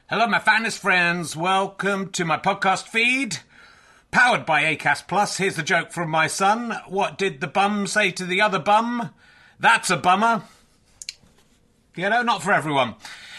Hello, my finest friends. Welcome to my podcast feed, powered by Acast Plus. Here's the joke from my son. What did the bum say to the other bum? That's a bummer. You know, not for everyone.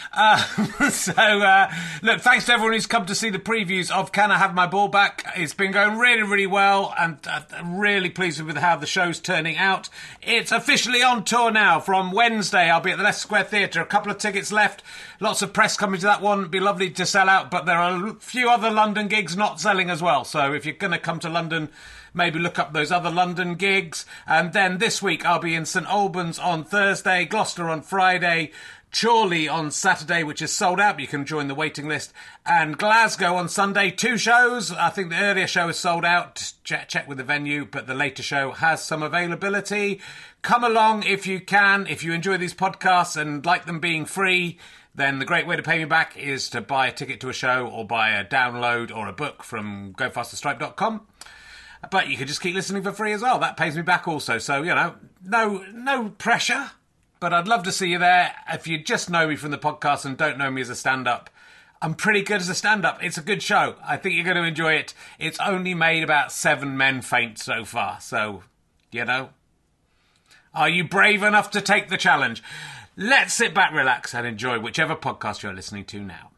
Look, thanks to everyone who's come to see the previews of Can I Have My Ball Back? It's been going really, really well, and I'm really pleased with how the show's turning out. It's officially on tour now. From Wednesday, I'll be at the Leicester Square Theatre. A couple of tickets left. Lots of press coming to that one. It'd be lovely to sell out, but there are a few other London gigs not selling as well. So if you're going to come to London, maybe look up those other London gigs. And then this week, I'll be in St Albans on Thursday, Gloucester on Friday, Chorley on Saturday, which is sold out, but you can join the waiting list, and Glasgow on Sunday. 2 shows. I think the earlier show is sold out. Check with the venue, but the later show has some availability. Come along if you can. If you enjoy these podcasts and like them being free, then the great way to pay me back is to buy a ticket to a show or buy a download or a book from gofasterstripe.com. But you can just keep listening for free as well. That pays me back also. So, you know, no pressure. But I'd love to see you there. If you just know me from the podcast and don't know me as a stand-up, I'm pretty good as a stand-up. It's a good show. I think you're going to enjoy it. It's only made about 7 men faint so far. So, you know, are you brave enough to take the challenge? Let's sit back, relax, and enjoy whichever podcast you're listening to now.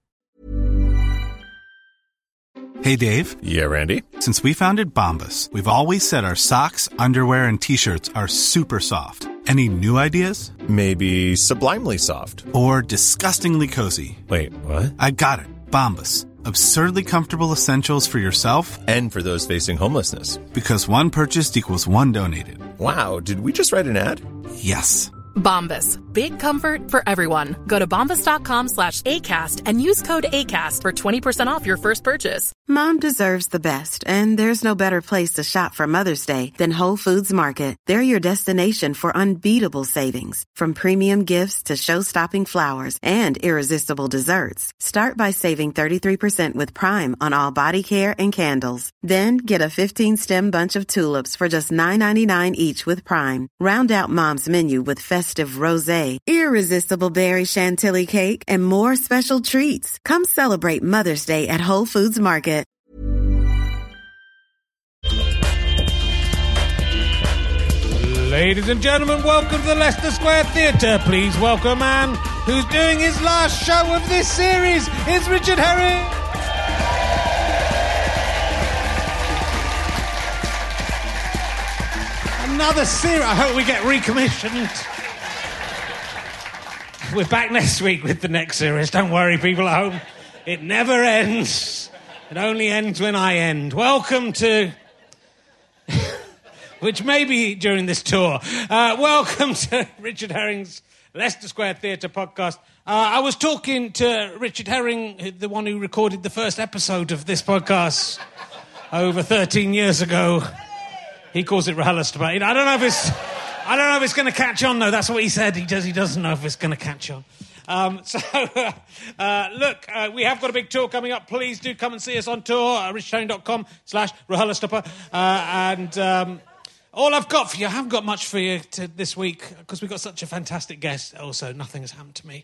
Hey, Dave. Yeah, Randy. Since we founded Bombas, we've always said our socks, underwear, and T-shirts are super soft. Any new ideas? Maybe sublimely soft. Or disgustingly cozy. Wait, what? I got it. Bombas. Absurdly comfortable essentials for yourself and for those facing homelessness. Because one purchased equals one donated. Wow, did we just write an ad? Yes. Bombas. Big comfort for everyone. Go to bombas.com/ACAST and use code ACAST for 20% off your first purchase. Mom deserves the best, and there's no better place to shop for Mother's Day than Whole Foods Market. They're your destination for unbeatable savings, from premium gifts to show-stopping flowers and irresistible desserts. Start by saving 33% with Prime on all body care and candles. Then get a 15-stem bunch of tulips for just $9.99 each with Prime. Round out Mom's menu with festive rosé, irresistible berry chantilly cake, and more special treats. Come celebrate Mother's Day at Whole Foods Market. Ladies and gentlemen, welcome to the Leicester Square Theatre. Please welcome a man who's doing his last show of this series. It's Richard Herring. Another series. I hope we get recommissioned. We're back next week with the next series. Don't worry, people at home. It never ends. It only ends when I end. Welcome to... which may be during this tour. Welcome to Richard Herring's Leicester Square Theatre podcast. I was talking to Richard Herring, the one who recorded the first episode of this podcast over 13 years ago. He calls it rehearsed, but I don't know if it's going to catch on, though. That's what he said. He doesn't know if it's going to catch on. Look, we have got a big tour coming up. Please do come and see us on tour, richardherring.com/rehearsed. And all I've got for you, I haven't got much for you this week because we've got such a fantastic guest. Also, nothing has happened to me.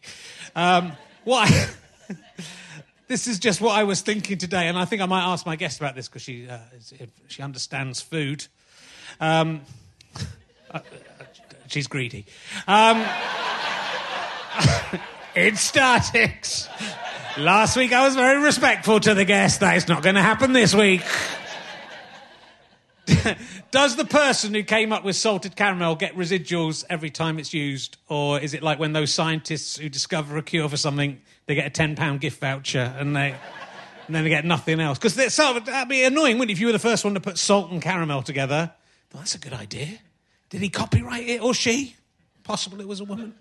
This is just what I was thinking today, and I think I might ask my guest about this because she understands food. She's greedy. It's Statix. Last week I was very respectful to the guest. That is not going to happen this week. Does the person who came up with salted caramel get residuals every time it's used? Or is it like when those scientists who discover a cure for something, they get a £10 gift voucher and then they get nothing else? Because that'd be annoying, wouldn't it, if you were the first one to put salt and caramel together? Well, that's a good idea. Did he copyright it, or she? Possible it was a woman.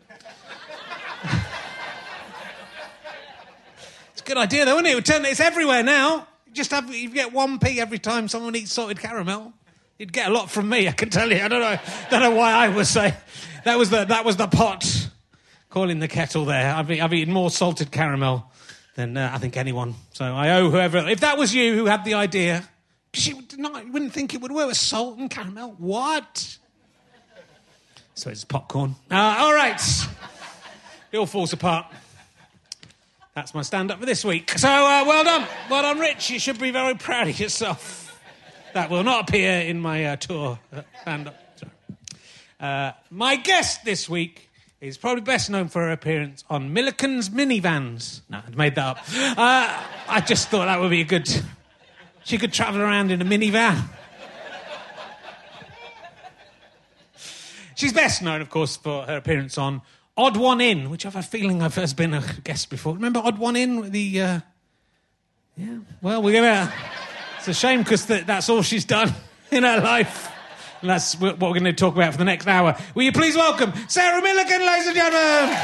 It's a good idea, though, isn't it? It's everywhere now. You get 1p every time someone eats salted caramel. You'd get a lot from me, I can tell you. I don't know why I was saying that was the pot calling the kettle there. I've eaten more salted caramel than I think anyone. So I owe whoever. If that was you who had the idea, you wouldn't think it would work with salt and caramel. What? So it's popcorn. All right. It all falls apart. That's my stand-up for this week. So, well done. Well done, Rich. You should be very proud of yourself. That will not appear in my tour stand-up. My guest this week is probably best known for her appearance on Milliken's Minivans. No, I made that up. I just thought that would be a good... She could travel around in a minivan. She's best known, of course, for her appearance on Odd One In, which I have a feeling I've first been a guest before. Remember Odd One In? Yeah, well, we're going to... It's a shame because that's all she's done in her life. And that's what we're going to talk about for the next hour. Will you please welcome Sarah Milliken, ladies and gentlemen?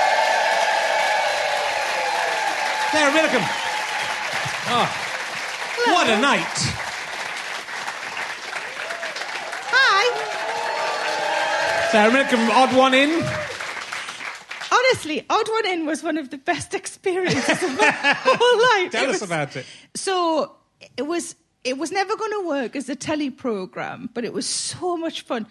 Sarah Milliken. Oh, hello. What a night. Hi. Sarah Milliken from Odd One In. Honestly, Odd One In was one of the best experiences of my whole life. Tell us about it. So, it was never going to work as a telly programme, but it was so much fun.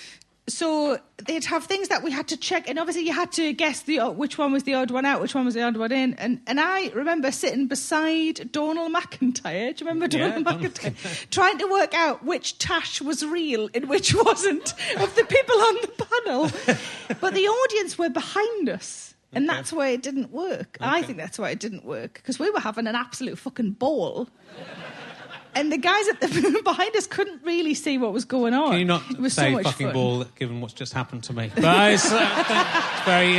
So they'd have things that we had to check, and obviously you had to guess which one was the odd one out, which one was the odd one in. And I remember sitting beside Donald McIntyre. Do you remember Donald McIntyre? Trying to work out which Tash was real and which wasn't of the people on the panel. But the audience were behind us. And that's why it didn't work. Okay. I think that's why it didn't work. Because we were having an absolute fucking ball. And the guys at the behind us couldn't really see what was going on. Can you not say so fucking fun. Ball, given what's just happened to me? But it's very...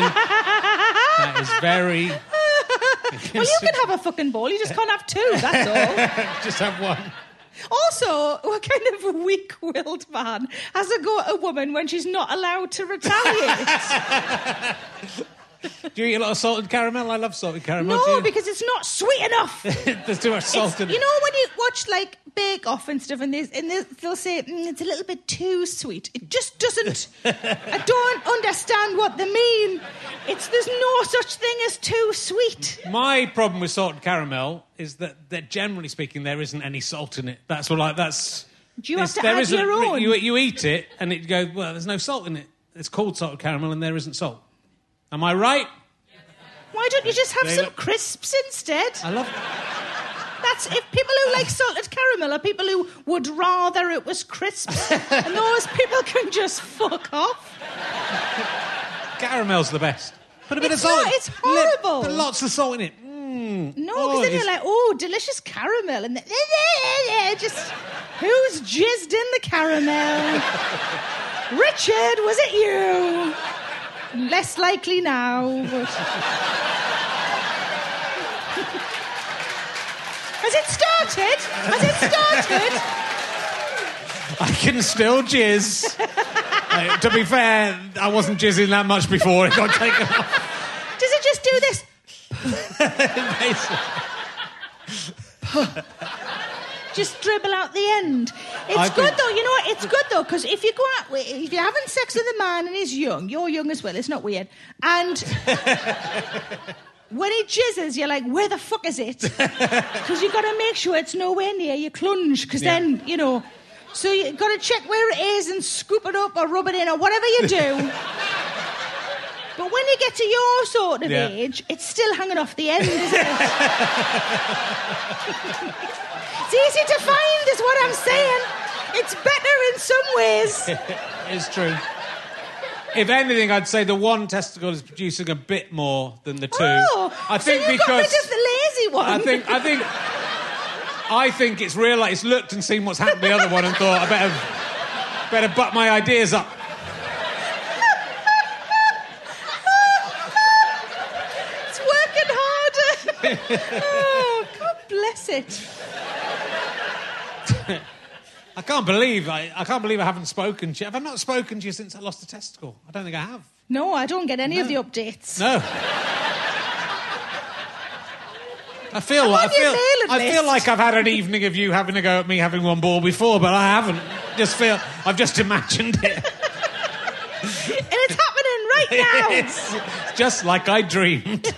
That is very... Well, you can have a fucking ball. You just can't have two, that's all. Just have one. Also, what kind of a weak-willed man has a go at a woman when she's not allowed to retaliate? Do you eat a lot of salted caramel? I love salted caramel. No, because it's not sweet enough. There's too much salt in it. You know when you watch like Bake Off and stuff, and they'll say it's a little bit too sweet. It just doesn't. I don't understand what they mean. There's no such thing as too sweet. My problem with salted caramel is that generally speaking, there isn't any salt in it. That's what that's. Do you have to add your own? You eat it, and it goes, well, there's no salt in it. It's called salted caramel, and there isn't salt. Am I right? Why don't you just have some crisps instead? I love... That's if people who like salted caramel are people who would rather it was crisps, and those people can just fuck off. Caramel's the best. Put a bit of salt. It's horrible. Put lots of salt in it. No, because then you're like, delicious caramel, and just who's jizzed in the caramel? Richard, was it you? Less likely now, but... Has it started? I can still jizz. To be fair, I wasn't jizzing that much before it got taken off. Does it just do this? Just dribble out the end. It's good though, you know what? It's good though, because if you go out, if you're having sex with a man and he's young, you're young as well, it's not weird. And when he jizzes, you're like, where the fuck is it? Because you've got to make sure it's nowhere near your clunge, because then, you know. So you've got to check where it is and scoop it up or rub it in or whatever you do. But when you get to your sort of age, it's still hanging off the end, isn't it? It's easy to find, is what I'm saying. It's better in some ways. It's true. If anything, I'd say the one testicle is producing a bit more than the two. Oh, I think so you got rid of the lazy one. I think it's realised, it's looked and seen what's happened to the other one and thought, I better butt my ideas up. It's working harder. Oh, God bless it. I can't believe I haven't spoken to you. Have I not spoken to you since I lost a testicle? I don't think I have. No, I don't get any of the updates. No. I feel like I've had an evening of you having a go at me having one ball before, but I haven't. I've just imagined it. And it's happening right now. It's just like I dreamed.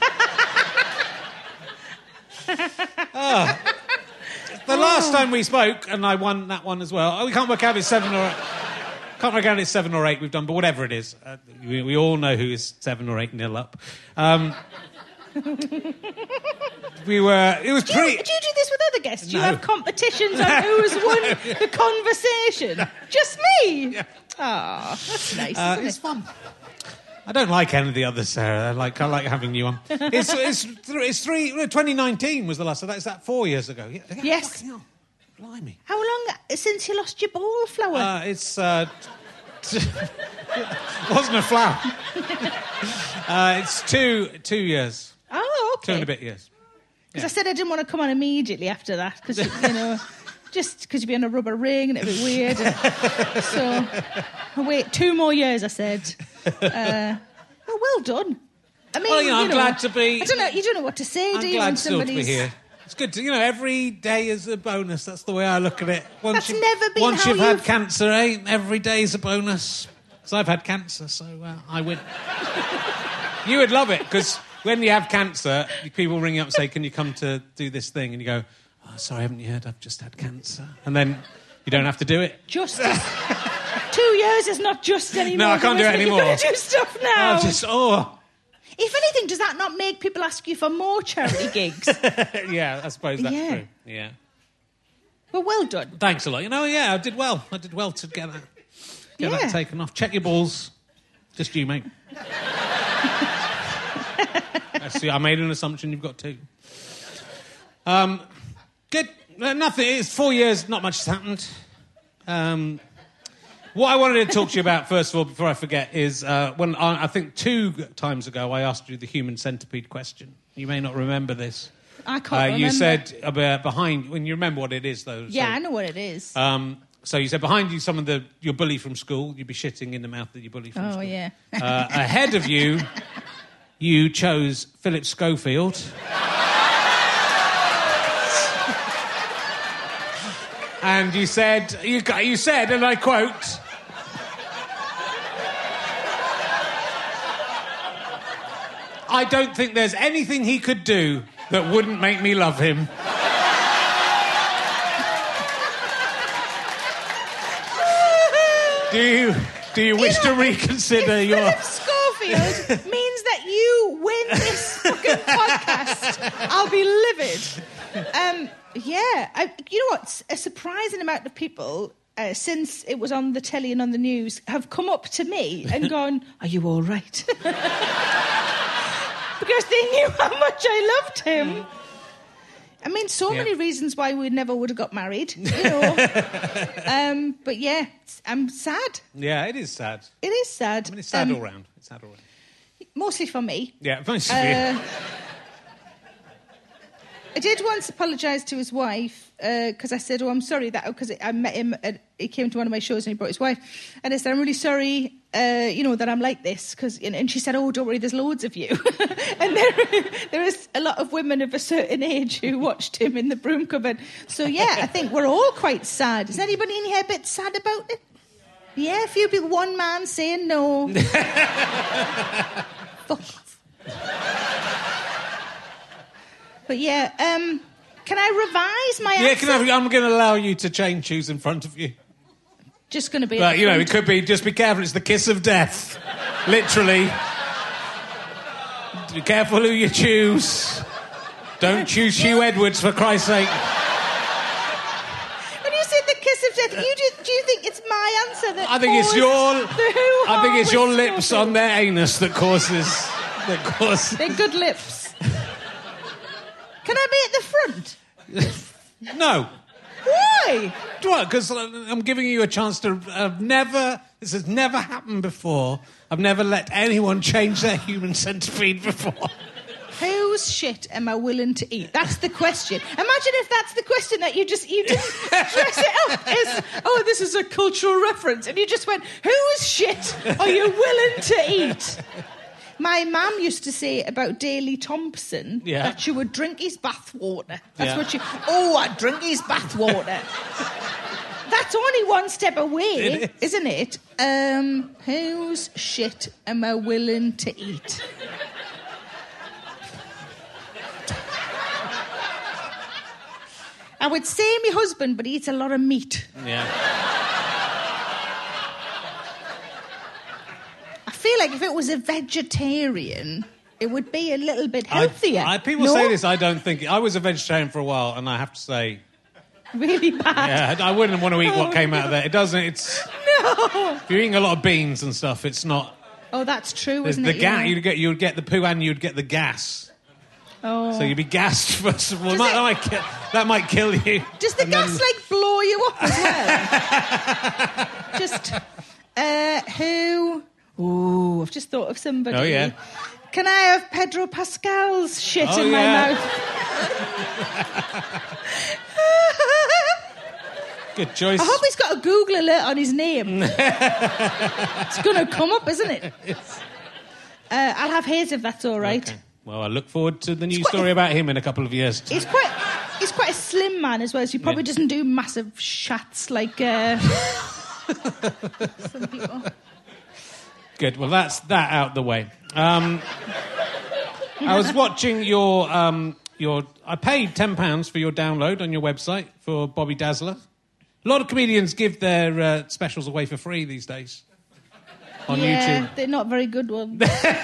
The last time we spoke, and I won that one as well. We can't work out if it's 7 or 8 we've done, but whatever it is, we all know who is 7 or 8 nil up. It was Do you do this with other guests? Do you have competitions on who's won the conversation? Just me? Yeah. Oh, that's nice, isn't It's it? fun. I don't like any of the others, Sarah. I like having you on. It's 2019 was the last. So that's 4 years ago. Yeah, Yes. fucking hell. Blimey. How long since you lost your ball flower? It's it wasn't a flower. It's 2 years. Oh, okay. 2 and a bit years. Because I said I didn't want to come on immediately after that because, just because you'd be on a rubber ring and it'd be weird. So, wait, 2 more years, I said. Well done. I mean, I'm glad to be... I don't know, you don't know what to say, do you? I'm glad still to be here. It's good to, every day is a bonus. That's the way I look at it. Once you've had cancer, every day is a bonus. Because I've had cancer, so I win. You would love it, because when you have cancer, people ring you up and say, can you come to do this thing? And you go, oh, sorry, haven't you heard? I've just had cancer. And then you don't have to do it. Just 2 years is not just anymore. No, I can't do it anymore. You've got to do stuff now. If anything, does that not make people ask you for more charity gigs? Yeah, I suppose that's true. Yeah. Well done. Thanks a lot. I did well. I did well to get that taken off. Check your balls. Just you, mate. I made an assumption you've got 2. Good. Nothing. It's 4 years. Not much has happened. What I wanted to talk to you about, first of all, before I forget, is when I think 2 times ago I asked you the human centipede question. You may not remember this. I can't remember. You said behind... When you remember what it is, though. Yeah, I know what it is. So you said behind you, your bully from school, you'd be shitting in the mouth of your bully from school. Oh, yeah. Ahead of you, you chose Philip Schofield. And you said, and I quote... I don't think there's anything he could do that wouldn't make me love him. Do you wish to reconsider your... Philip Schofield means that you win this fucking podcast, I'll be livid. You know what? A surprising amount of people, since it was on the telly and on the news, have come up to me and gone, are you all right? Because they knew how much I loved him. I mean, many reasons why we never would have got married, but yeah, I'm sad. Yeah, it is sad. It is sad. I mean, it's sad all round. Mostly for me. Yeah, mostly for you. I did once apologise to his wife because I said, I'm sorry because I met him, he came to one of my shows and he brought his wife, and I said, I'm really sorry, that I'm like this, and she said, oh, don't worry, there's loads of you. And there is a lot of women of a certain age who watched him in the broom cupboard. So, yeah, I think we're all quite sad. Is anybody in here a bit sad about it? Yeah, a few people, one man saying no. Fuck off. But yeah, can I revise my answer? Yeah, I'm going to allow you to change shoes in front of you. Just going to be... But, it could be, just be careful, it's the kiss of death. Literally. Be careful who you choose. Don't choose Hugh Edwards, for Christ's sake. When you said the kiss of death, do you think it's my answer that I think it's your lips on their anus that causes... They're good lips. Can I be at the front? No. Why? What? Because I'm giving you a chance to... This has never happened before. I've never let anyone change their human centipede before. Whose shit am I willing to eat? That's the question. Imagine if that's the question that you didn't dress it up as, this is a cultural reference, and you just went, whose shit are you willing to eat? My mum used to say about Daley Thompson that she would drink his bathwater. That's what I'd drink his bathwater. That's only one step away, isn't it? Whose shit am I willing to eat? I would say my husband, but he eats a lot of meat. Yeah. I feel like if it was a vegetarian, it would be a little bit healthier. People say this, I don't think... I was a vegetarian for a while, and I have to say... Really bad. Yeah, I wouldn't want to eat what came out of there. It doesn't... It's... No! If you're eating a lot of beans and stuff, it's not... Oh, that's true, isn't it? it? Yeah. You'd get the poo and you'd get the ast. Oh. So you'd be gassed first of all. That might kill you. Does the gas, blow you up as well? Just... who... Ooh, I've just thought of somebody. Oh, yeah. Can I have Pedro Pascal's shit in my mouth? Good choice. I hope he's got a Google alert on his name. It's going to come up, isn't it? I'll have his if that's all right. Okay. Well, I look forward to the news story about him in a couple of years. He's quite a slim man as well, so he probably doesn't do massive shots like some people. Good. Well, that's that out the way. I was watching your. I paid £10 for your download on your website for Bobby Dazzler. A lot of comedians give their specials away for free these days on YouTube. They're not very good ones.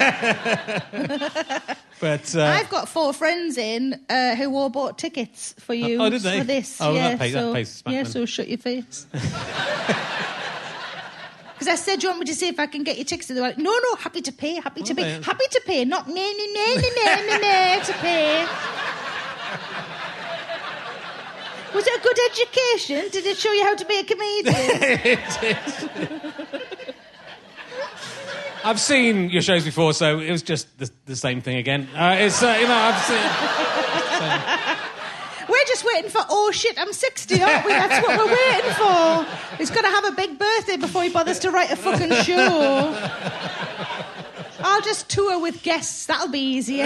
But I've got 4 friends in who all bought tickets for you. Oh, did they? For this. Oh, yeah, that pays back then. so shut your face. Because I said, do you want me to see if I can get your tickets? And they were like, no, happy to pay, happy to pay, not to pay. Was it a good education? Did it show you how to be a comedian? It did. I've seen your shows before, so it was just the same thing again. I've seen... We're just waiting for, oh shit, I'm 60, aren't we? That's what we're waiting for. He's got to have a big birthday before he bothers to write a fucking show. I'll just tour with guests. That'll be easier.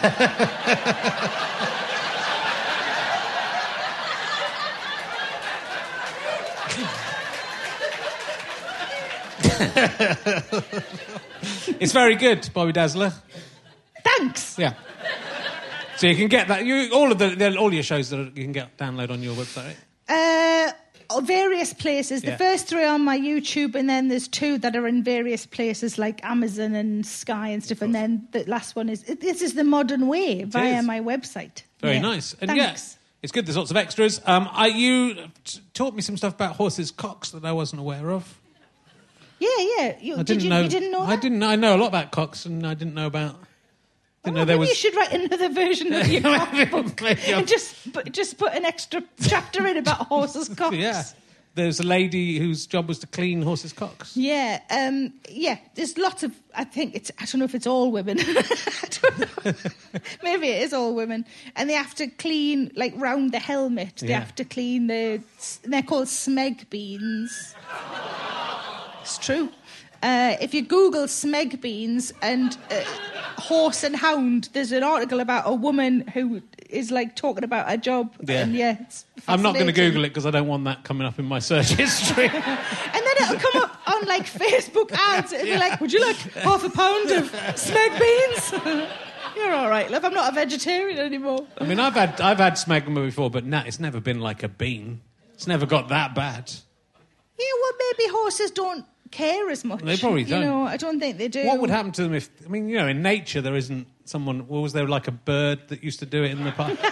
It's very good, Bobby Dazzler. Thanks. Yeah. So you can get that. All your shows that you can get download on your website, right? Various places. Yeah. The first 3 are on my YouTube, and then there's 2 that are in various places like Amazon and Sky and stuff. And then the last one is this is The Modern Way via my website. Very nice. And thanks. It's good. There's lots of extras. You taught me some stuff about horses' cocks that I wasn't aware of. Yeah. You didn't know that? I didn't know. I know a lot about cocks, and I didn't know about... Maybe you should write another version of your book and just put an extra chapter in about horses' cocks. Yeah. There's a lady whose job was to clean horses' cocks. Yeah. There's lots of... I don't know if it's all women. I don't know. Maybe it is all women. And they have to clean, round the helmet. They have to clean they're called smeg beans. It's true. If you Google smeg beans and horse and hound, there's an article about a woman who is talking about her job. Yeah. And it's I'm not going to Google it because I don't want that coming up in my search history. And then it'll come up on Facebook ads. It'll be like, would you like half a pound of smeg beans? You're all right, love. I'm not a vegetarian anymore. I mean, I've had smegma before, but it's never been like a bean. It's never got that bad. Yeah, well, maybe horses don't care as much. They probably don't. I don't think they do. What would happen to them if... I mean, in nature there isn't someone... was there a bird that used to do it in the past?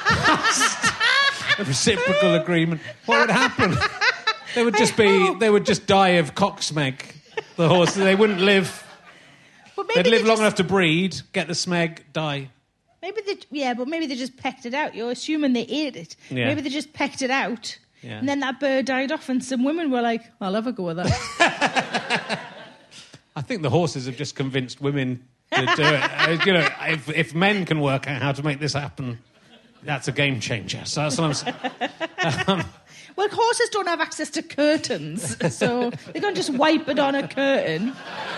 A reciprocal agreement. What would happen? They would just die of cocksmeg, the horses. They wouldn't live... Well, they'd live long enough to breed, get the smeg, die. Maybe they just pecked it out. You're assuming they ate it. Yeah. Maybe they just pecked it out. Yeah. And then that bird died off, and some women were like, I'll have a go with that. I think the horses have just convinced women to do it. If men can work out how to make this happen, that's a game changer. So that's what I'm saying. Well, horses don't have access to curtains, so they can't just wipe it on a curtain.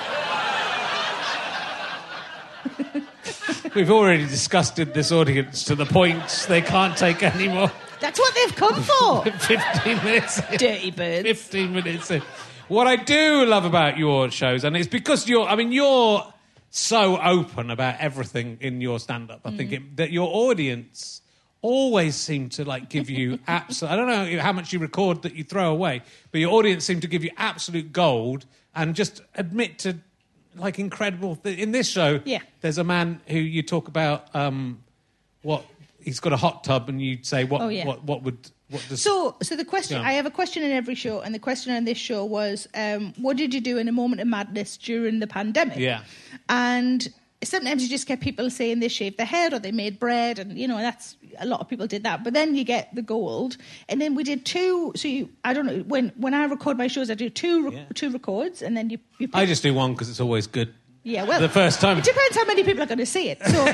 We've already disgusted this audience to the point they can't take any more. That's what they've come for. 15 minutes in. Dirty birds. 15 minutes in. What I do love about your shows, and it's because you're so open about everything in your stand-up. I think that your audience always seem to give you absolute... I don't know how much you record that you throw away, but your audience seem to give you absolute gold and just admit to like incredible... In this show, there's a man who you talk about what... He's got a hot tub and you say, what does... So the question... I have a question in every show, and the question on this show was, what did you do in a moment of madness during the pandemic? Yeah. And... sometimes you just get people saying they shaved their head or they made bread, and that's a lot of people did that. But then you get the gold, and then we did two. So I don't know, when I record my shows, I do two records, and then you I just do one because it's always good. Yeah, well, the first time. It depends how many people are going to see it. So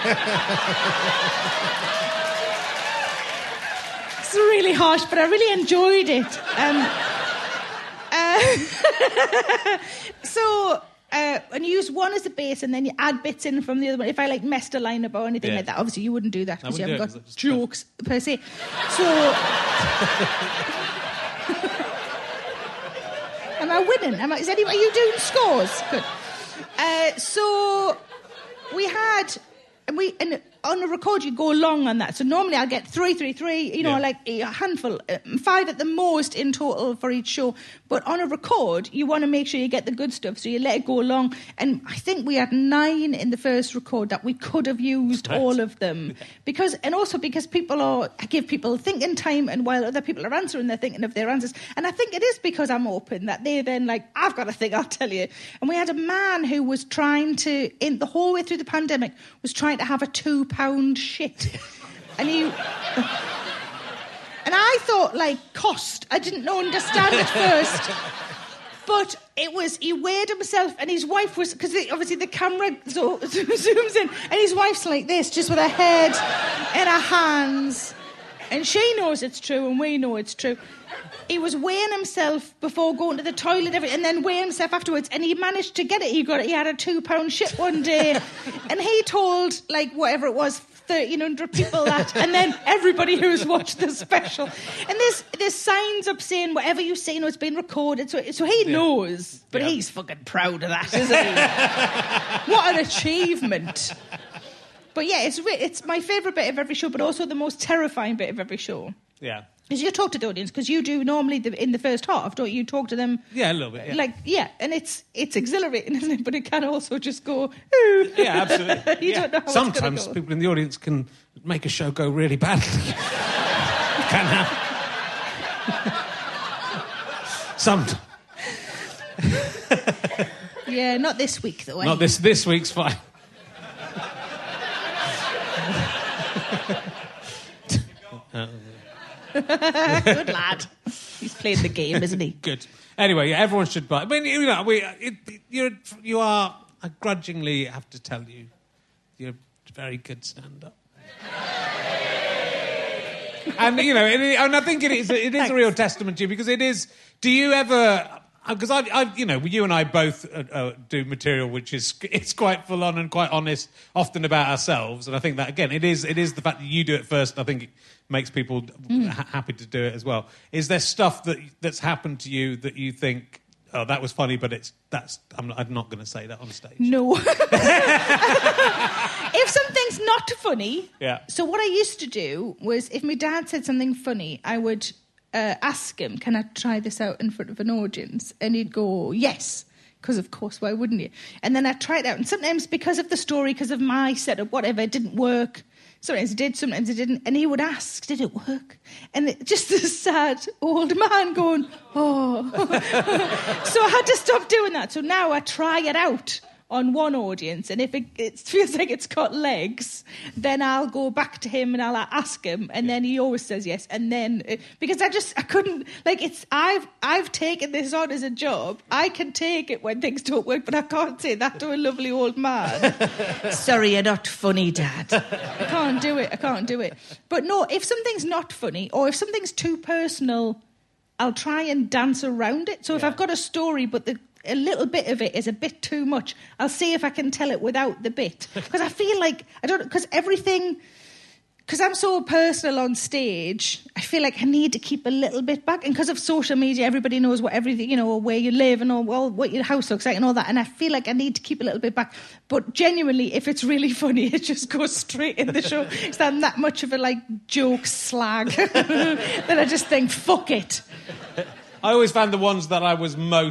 it's really harsh, but I really enjoyed it. And you use one as a base, and then you add bits in from the other one. If I messed a line up or anything like that, obviously you wouldn't do that because you haven't got jokes per se. So, am I winning? Are you doing scores? Good. So we had, and on a record you go long on that. So normally I'll get 3, 3, 3. Like a handful, 5 at the most in total for each show. But on a record, you want to make sure you get the good stuff, so you let it go long. And I think we had 9 in the first record that we could have used all of them. Because I give people thinking time, and while other people are answering, they're thinking of their answers. And I think it is because I'm open that they then I've got a thing, I'll tell you. And we had a man who was trying to, in the whole way through the pandemic, was trying to have a 2-pound shit. And and I thought, cost. I didn't understand at first. But he weighed himself, and his wife was... Because obviously the camera zooms in, and his wife's like this, just with her head in her hands. And she knows it's true, and we know it's true. He was weighing himself before going to the toilet, and then weighing himself afterwards, and he managed to get it. He had a 2-pound shit one day, and he told, whatever it was, 1,300 people that, and then everybody who's watched the special. And there's signs up saying whatever you say, it's been recorded, so he knows, but he's fucking proud of that, isn't he? What an achievement. But yeah, it's my favourite bit of every show, but also the most terrifying bit of every show. Yeah. Because you talk to the audience, because you do normally in the first half, don't you? Talk to them. Yeah, a little bit. Yeah. And it's exhilarating, isn't it? But it can also just go. Ooh. Yeah, absolutely. You don't know how sometimes it's gonna go. people in the audience can make a show go really badly. Can happen. Sometimes. Yeah, not this week though. Not this week's fine. Good lad. He's played the game, isn't he? Good. Anyway, everyone should buy. I mean, you are. I grudgingly have to tell you, you're a very good stand-up. And and I think it is a real testament to you, because it is. Do you ever? Because you and I both do material which it's quite full on and quite honest, often about ourselves, and I think that again it is the fact that you do it first. I think it makes people happy to do it as well. Is there stuff that's happened to you that you think, oh, that was funny, but I'm not going to say that on stage? No. If something's not funny, So what I used to do was, if my dad said something funny, I would ask him, can I try this out in front of an audience? And he'd go, yes, because of course, why wouldn't you? And then I'd try it out. And sometimes because of the story, because of my setup, whatever, it didn't work. Sometimes it did, sometimes it didn't. And he would ask, did it work? And just this sad old man going, oh. So I had to stop doing that. So now I try it out on one audience, and if it feels like it's got legs, then I'll go back to him and I'll ask him, and then he always says yes. And then because I couldn't, I've taken this on as a job. I can take it when things don't work, but I can't say that to a lovely old man. Sorry, you're not funny, Dad. I can't do it. But no, if something's not funny, or if something's too personal, I'll try and dance around it. So if I've got a story, but a little bit of it is a bit too much, I'll see if I can tell it without the bit. Because I feel like, because I'm so personal on stage, I feel like I need to keep a little bit back. And because of social media, everybody knows what everything, or where you live and what your house looks like and all that. And I feel like I need to keep a little bit back. But genuinely, if it's really funny, it just goes straight in the show. Because I'm that much of a joke slag that I just think, fuck it. I always found the ones that I was most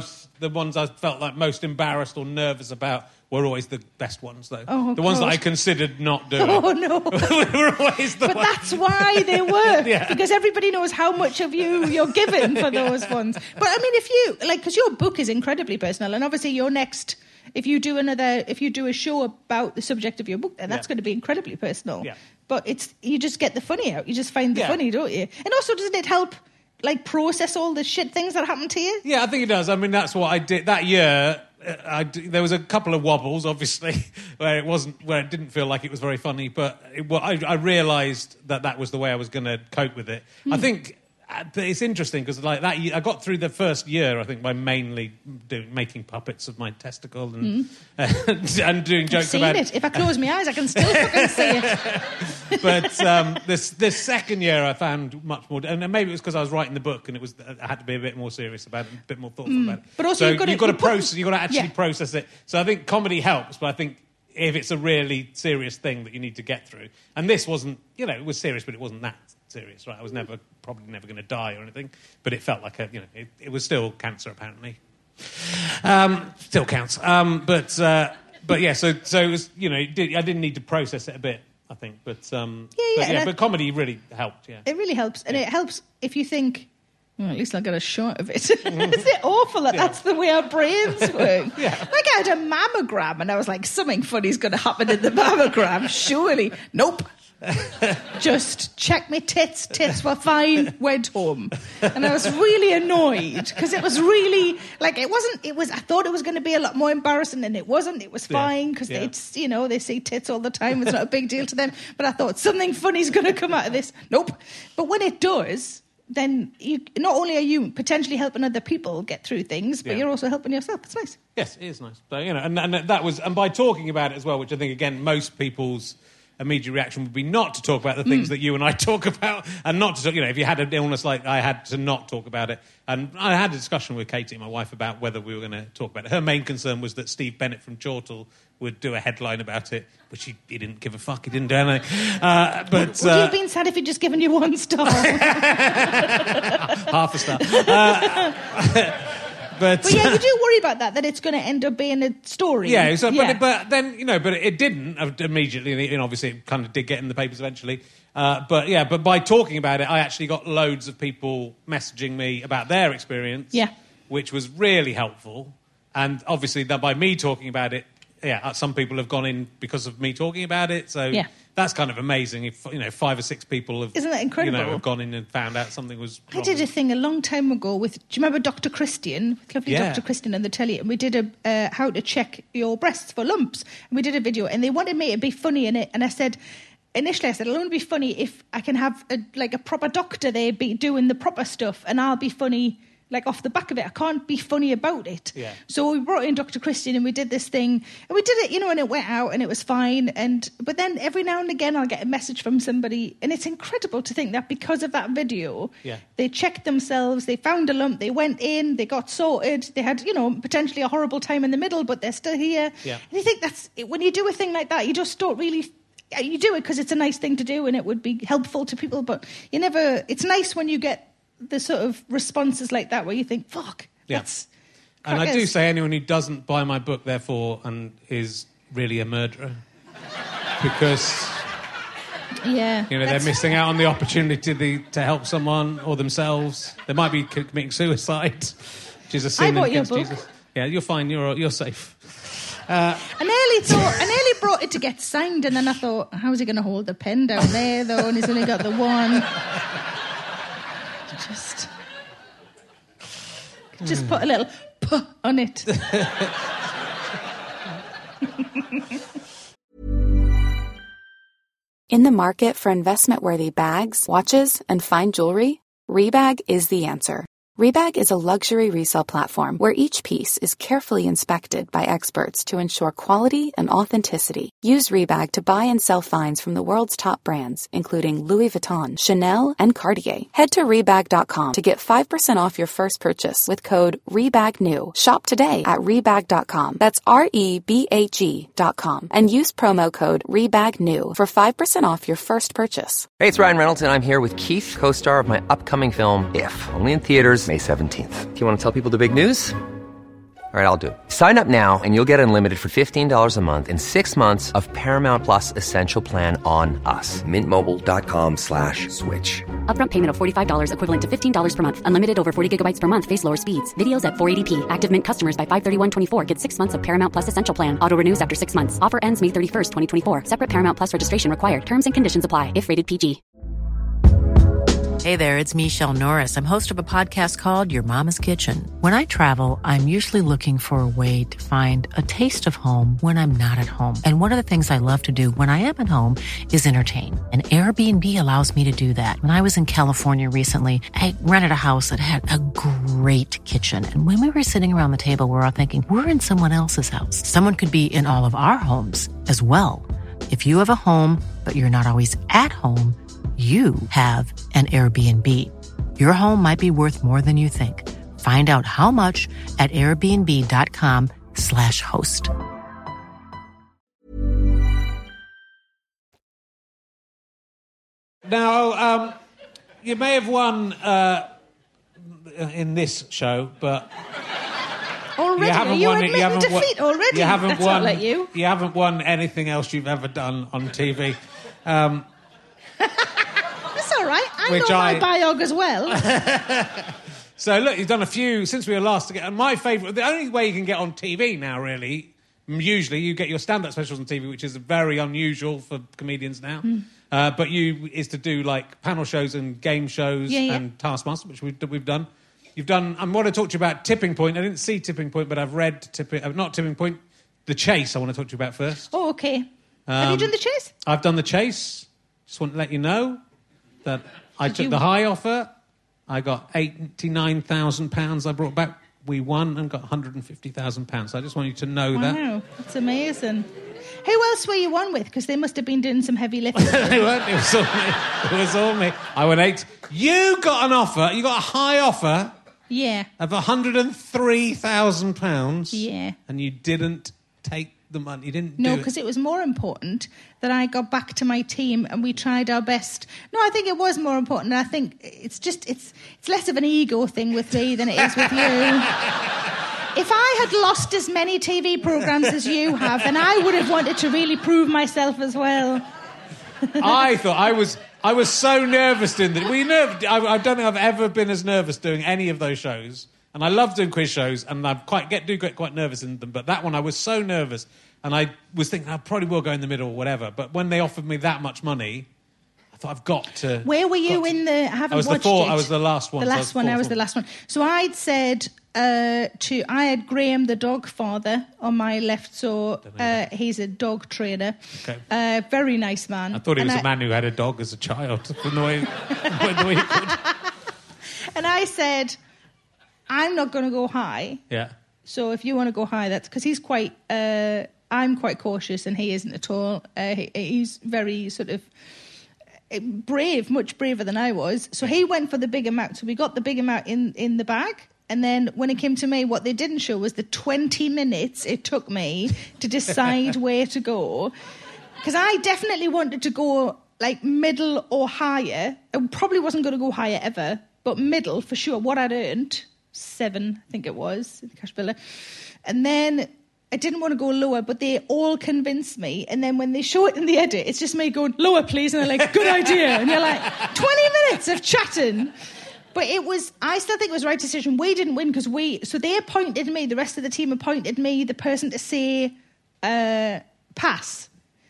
the ones I felt like most embarrassed or nervous about were always the best ones, though. Oh, the ones that God. I considered not doing. Oh, no. were always the But ones. that's why they work, Yeah. because everybody knows how much of you're given for those ones. But I mean, if you, because your book is incredibly personal, and obviously your next, if you do a show about the subject of your book, then that's going to be incredibly personal. Yeah. But you just get the funny out. You just find the Yeah. funny, don't you? And also, doesn't it help, process all the shit things that happen to you? Yeah, I think it does. I mean, that's what I did that year. There was a couple of wobbles, obviously, where it didn't feel like it was very funny. But I realised that was the way I was going to cope with it. I think it's interesting because like that year, I got through the first year, I think, by mainly making puppets of my testicle and doing jokes I've seen about it. If I close my eyes, I can still fucking see it. But this second year, I found much more, and maybe it was because I was writing the book, and I had to be a bit more serious about it, a bit more thoughtful about it. But also, so you've got to actually Yeah. process it. So I think comedy helps, but I think if it's a really serious thing that you need to get through, and this wasn't, it was serious, but it wasn't that serious, right? I was probably never going to die or anything, but it felt like it was still cancer apparently. Still counts. But yeah, so it was, I didn't need to process it a bit, I think, but but comedy really helped. Yeah, it really helps, and it helps if you think, well, at least I got a shot of it. Isn't it awful that that's the way our brains work? Yeah. Like I had a mammogram, and I was like, something funny's going to happen in the mammogram, surely. Nope. Just check my tits. Tits were fine. Went home, and I was really annoyed because it was really I thought it was going to be a lot more embarrassing, and it wasn't. It was fine because it's they see tits all the time. It's not a big deal to them. But I thought something funny's going to come out of this. Nope. But when it does, then not only are you potentially helping other people get through things, but you're also helping yourself. It's nice. Yes, it is nice. So, and that was, and by talking about it as well, which I think again most people's immediate reaction would be not to talk about the things that you and I talk about, and not to talk, if you had an illness like I had, to not talk about it. And I had a discussion with Katie, my wife, about whether we were going to talk about it. Her main concern was that Steve Bennett from Chortle would do a headline about it, which he didn't give a fuck. He didn't do anything. But would you have been sad if he'd just given you 1 star? Half a star. But yeah, you do worry about that it's going to end up being a story. Yeah, but then, but it didn't immediately, and obviously it kind of did get in the papers eventually. But by talking about it, I actually got loads of people messaging me about their experience, which was really helpful. And obviously, by me talking about it, some people have gone in because of me talking about it, so that's kind of amazing. If 5 or 6 people have, isn't that incredible? Have gone in and found out something was wrong. I did a thing a long time ago with. Do you remember Dr. Christian? Lovely Dr. Christian on the telly, and we did a how to check your breasts for lumps, and we did a video, and they wanted me to be funny in it, and I said. Initially, I said, it'll only be funny if I can have a proper doctor there be doing the proper stuff, and I'll be funny off the back of it. I can't be funny about it. Yeah. So we brought in Dr. Christian, and we did this thing, and we did it, and it went out, and it was fine. But then every now and again, I'll get a message from somebody, and it's incredible to think that because of that video, they checked themselves, they found a lump, they went in, they got sorted, they had, potentially a horrible time in the middle, but they're still here. Yeah. And you think when you do a thing like that, you just don't really. You do it because it's a nice thing to do and it would be helpful to people, but it's nice when you get the sort of responses like that where you think, fuck, that's... And I do say anyone who doesn't buy my book, therefore, and is really a murderer, because... they're missing out on the opportunity to help someone or themselves. They might be committing suicide, which is a sin against Jesus. Yeah, you're fine, you're safe. I nearly brought it to get signed, and then I thought, how's he going to hold the pen down there, though, and he's only got the one. Just put a little puh on it. In the market for investment-worthy bags, watches, and fine jewelry, Rebag is the answer. Rebag is a luxury resale platform where each piece is carefully inspected by experts to ensure quality and authenticity. Use Rebag to buy and sell finds from the world's top brands, including Louis Vuitton, Chanel, and Cartier. Head to Rebag.com to get 5% off your first purchase with code REBAGNEW. Shop today at Rebag.com. That's REBAG.com. And use promo code REBAGNEW for 5% off your first purchase. Hey, it's Ryan Reynolds, and I'm here with Keith, co-star of my upcoming film, If, only in theaters May 17th. Do you want to tell people the big news? All right, I'll do it. Sign up now and you'll get unlimited for $15 a month and 6 months of Paramount Plus Essential Plan on us. MintMobile.com/switch. Upfront payment of $45 equivalent to $15 per month. Unlimited over 40 gigabytes per month. Face lower speeds. Videos at 480p. Active Mint customers by 531.24 get 6 months of Paramount Plus Essential Plan. Auto renews after 6 months. Offer ends May 31st, 2024. Separate Paramount Plus registration required. Terms and conditions apply if rated PG. Hey there, it's Michelle Norris. I'm host of a podcast called Your Mama's Kitchen. When I travel, I'm usually looking for a way to find a taste of home when I'm not at home. And one of the things I love to do when I am at home is entertain. And Airbnb allows me to do that. When I was in California recently, I rented a house that had a great kitchen. And when we were sitting around the table, we were all thinking, we're in someone else's house. Someone could be in all of our homes as well. If you have a home, but you're not always at home, you have an Airbnb. Your home might be worth more than you think. Find out how much at airbnb.com/host. Now, you may have won in this show, but already, you admitting defeat already. You haven't That's won. not like you. You haven't won anything else you've ever done on TV. That's all right. I know my biog as well. So look, you've done a few since we were last together. And my favourite, the only way you can get on TV now, really, usually you get your stand-up specials on TV, which is very unusual for comedians now. But is to do like panel shows and game shows and Taskmaster, which we've done. You've done. I want to talk to you about Tipping Point. I didn't see Tipping Point, but I've read not Tipping Point, The Chase. I want to talk to you about first. Oh, okay. Have you done The Chase? I've done The Chase. Just want to let you know that I took the high offer. I got £89,000 I brought back. We won and got £150,000. So I just want you to know that. Wow, that's amazing. Who else were you on with? Because they must have been doing some heavy lifting. They weren't. It was all me. It was all me. I won 8. You got an offer. You got a high offer. Yeah. Of £103,000. Yeah. And you didn't take the money. You didn't No, because it was more important that I got back to my team and we tried our best. No, I think it was more important. I think it's less of an ego thing with me than it is with you. If I had lost as many TV programmes as you have, then I would have wanted to really prove myself as well. I thought I was so nervous doing that. Were you nervous? I don't think I've ever been as nervous doing any of those shows. And I love doing quiz shows, and I get quite nervous in them. But that one, I was so nervous, and I was thinking I probably will go in the middle or whatever. But when they offered me that much money, I thought I've got to. Where were you in the? I haven't watched it. I was the last one. I was the last one. So I'd said I had Graham, the dog father, on my left. So he's a dog trainer. Okay. Very nice man. I thought he was a man who had a dog as a child. The way he called. And I said, I'm not going to go high. Yeah. So if you want to go high, that's because he's quite. I'm quite cautious, and he isn't at all. He's very sort of brave, much braver than I was. So he went for the big amount. So we got the big amount in the bag. And then when it came to me, what they didn't show was the 20 minutes it took me to decide where to go. Because I definitely wanted to go like middle or higher. I probably wasn't going to go higher ever, but middle for sure. What I'd earned, 7, I think it was, the cash biller. And then I didn't want to go lower, but they all convinced me. And then when they show it in the edit, it's just me going, lower, please. And they're like, good idea. And you're like, 20 minutes of chatting. But I still think it was the right decision. We didn't win because so they appointed me, the rest of the team appointed me the person to say pass.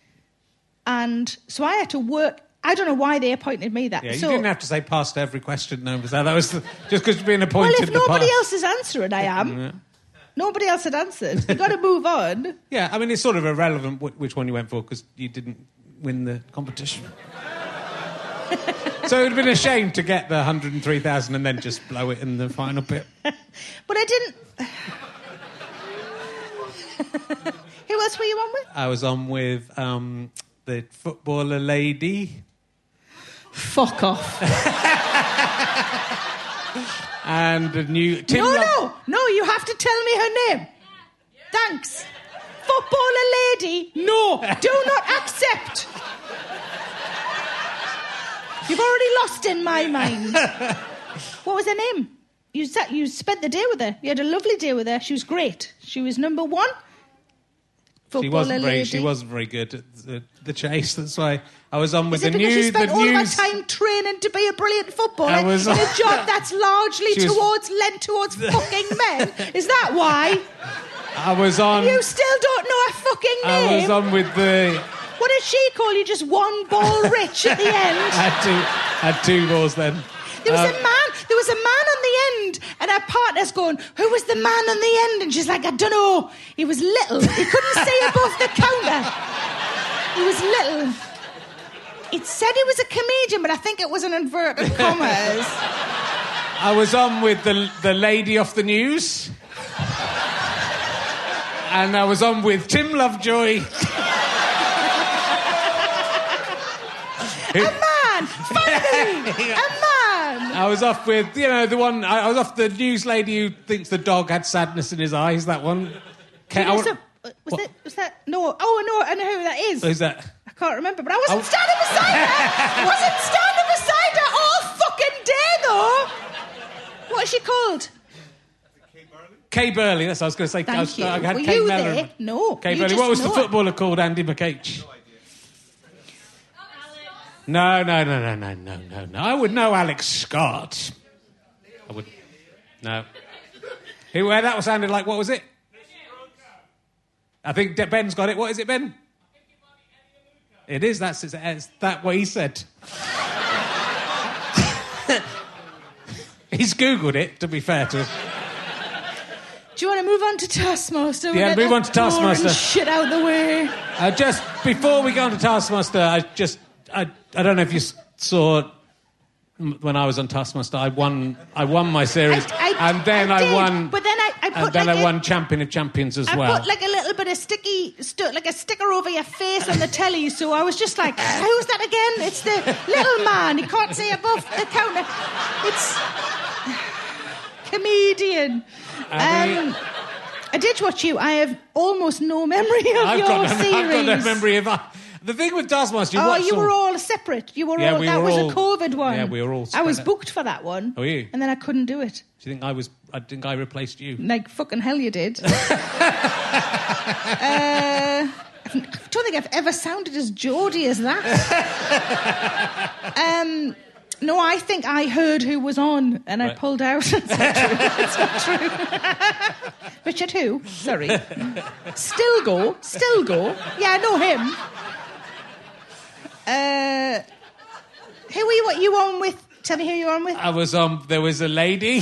And so I had to work. I don't know why they appointed me that. Yeah, you didn't have to say pass to every question. No, that was just because you're being appointed. Well, if nobody else is answering, I am. Yeah. Nobody else had answered. You've got to move on. Yeah, I mean, it's sort of irrelevant which one you went for because you didn't win the competition. So it would have been a shame to get the 103,000 and then just blow it in the final bit. But I didn't. Who else were you on with? I was on with the footballer lady. Fuck off. And a new... No, you have to tell me her name. Thanks. Footballer lady, no, do not accept. You've already lost in my mind. What was her name? you spent the day with her. You had a lovely day with her. She was great. She was number one. She wasn't very good at the chase. That's why I was on with the news. She spent all of her time training to be a brilliant footballer in a job that's largely lent towards fucking men. Is that why? I was on. You still don't know her fucking name. I was on with the. What did she call you? Just one ball rich at the end. I had two balls then. There was a man on the end, and her partner's going, who was the man on the end? And she's like, I don't know. He was little. He couldn't see above the counter. He was little. It said he was a comedian, but I think it was in inverted commas. I was on with the lady off the news. And I was on with Tim Lovejoy. A man! Finally! A man! I was off with, the one... I was off the news lady who thinks the dog had sadness in his eyes, that one. Was that... No. Oh, no, I know who that is. Who's that? I can't remember, but I wasn't standing beside her. I wasn't standing beside her all fucking day, though. What is she called? Kay Burley, that's what I was going to say. Thank you. I had Were Kay you Mellor. there? No. Kay Burley. What was the footballer called, Andy McH? No. I would know Alex Scott. I would. No. That sounded like, what was it? I think Ben's got it. What is it, Ben? It is. That's that what he said. He's Googled it, to be fair to him. Do you want to move on to Taskmaster? Yeah, move on to Taskmaster. Shit out the way. Just before we go on to Taskmaster, I don't know if you saw when I was on Taskmaster. I won my series, and then I won. But then I won Champion of Champions as well. I put like a little bit of like a sticker over your face on the telly. So I was just like, "Who's that again?" It's the little man. He can't see above the counter. It's comedian. I did watch you. I have almost no memory of your series. I've got no memory of. The thing with Taskmaster, you were all separate. You were all. That was a COVID one. Yeah, we were all. I was booked for that one. Oh, were you? And then I couldn't do it. Do you think I think I replaced you? Like fucking hell, you did. I don't think I've ever sounded as Geordie as that. No, I think I heard who was on and I pulled out. It's not true. Richard who? Sorry. Still go. Yeah, I know him. Who were you on with? Tell me who you were on with. I was on... There was a lady.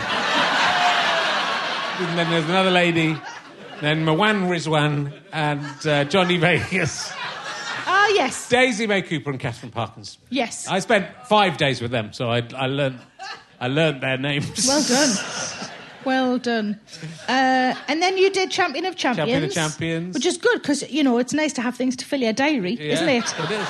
And then there's another lady. Then Mwan Rizwan and Johnny Vegas. Ah, yes. Daisy May Cooper and Catherine Parkins. Yes. I spent 5 days with them, so I learned their names. Well done. And then you did Champion of Champions. Which is good, because, it's nice to have things to fill your diary, isn't it? It is.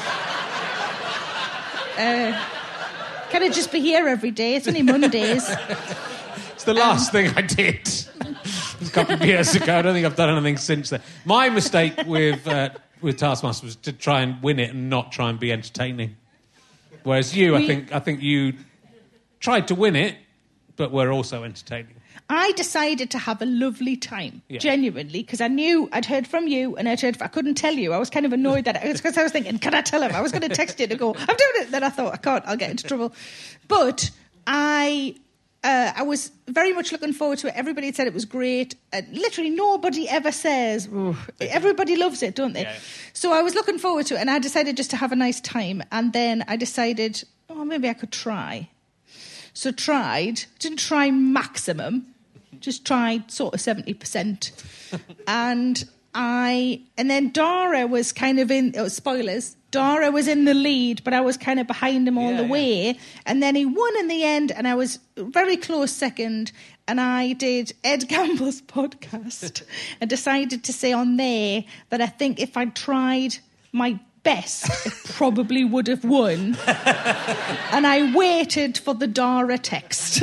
Can it just be here every day? It's only Mondays. It's the last thing I did. A couple of years ago. I don't think I've done anything since then. My mistake with Taskmaster was to try and win it and not try and be entertaining. Whereas you, I think you tried to win it, but were also entertaining. I decided to have a lovely time, genuinely, because I knew I'd heard from you and I couldn't tell you. I was kind of annoyed that it's because I was thinking, can I tell him? I was going to text you to go, I'm doing it. Then I thought, I can't, I'll get into trouble. But I was very much looking forward to it. Everybody had said it was great. Literally nobody ever says, everybody loves it, don't they? Yeah. So I was looking forward to it and I decided just to have a nice time. And then I decided, maybe I could try. So didn't try maximum, just tried sort of 70%. and then Dara was kind of spoilers, Dara was in the lead, but I was kind of behind him all the way. And then he won in the end, and I was very close second. And I did Ed Gamble's podcast and decided to say on there that I think if I'd tried my best, it probably would have won. And I waited for the Dara text.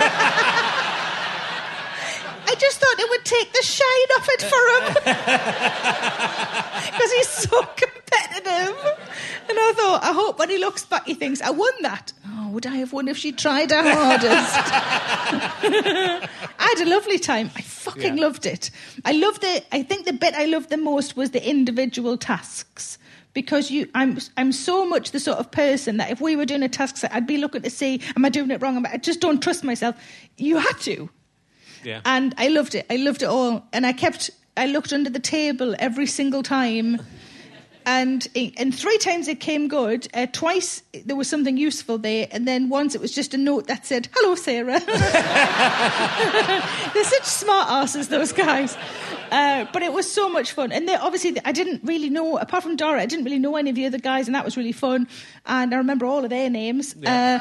I just thought it would take the shine off it for him. Because he's so competitive. And I thought, I hope when he looks back he thinks, I won that. Oh, Oh, would I have won if she tried her hardest? I had a lovely time. I fucking loved it. I think the bit I loved the most was the individual tasks. Because I'm so much the sort of person that if we were doing a task set, I'd be looking to see, am I doing it wrong? I just don't trust myself. You had to. Yeah. And I loved it. I loved it all. And I looked under the table every single time. And 3 times it came good. Twice there was something useful there. And then once it was just a note that said, hello, Sarah. They're such smart asses, those guys. But it was so much fun. And obviously, I didn't really know, apart from Dara, I didn't really know any of the other guys, and that was really fun. And I remember all of their names. Yeah.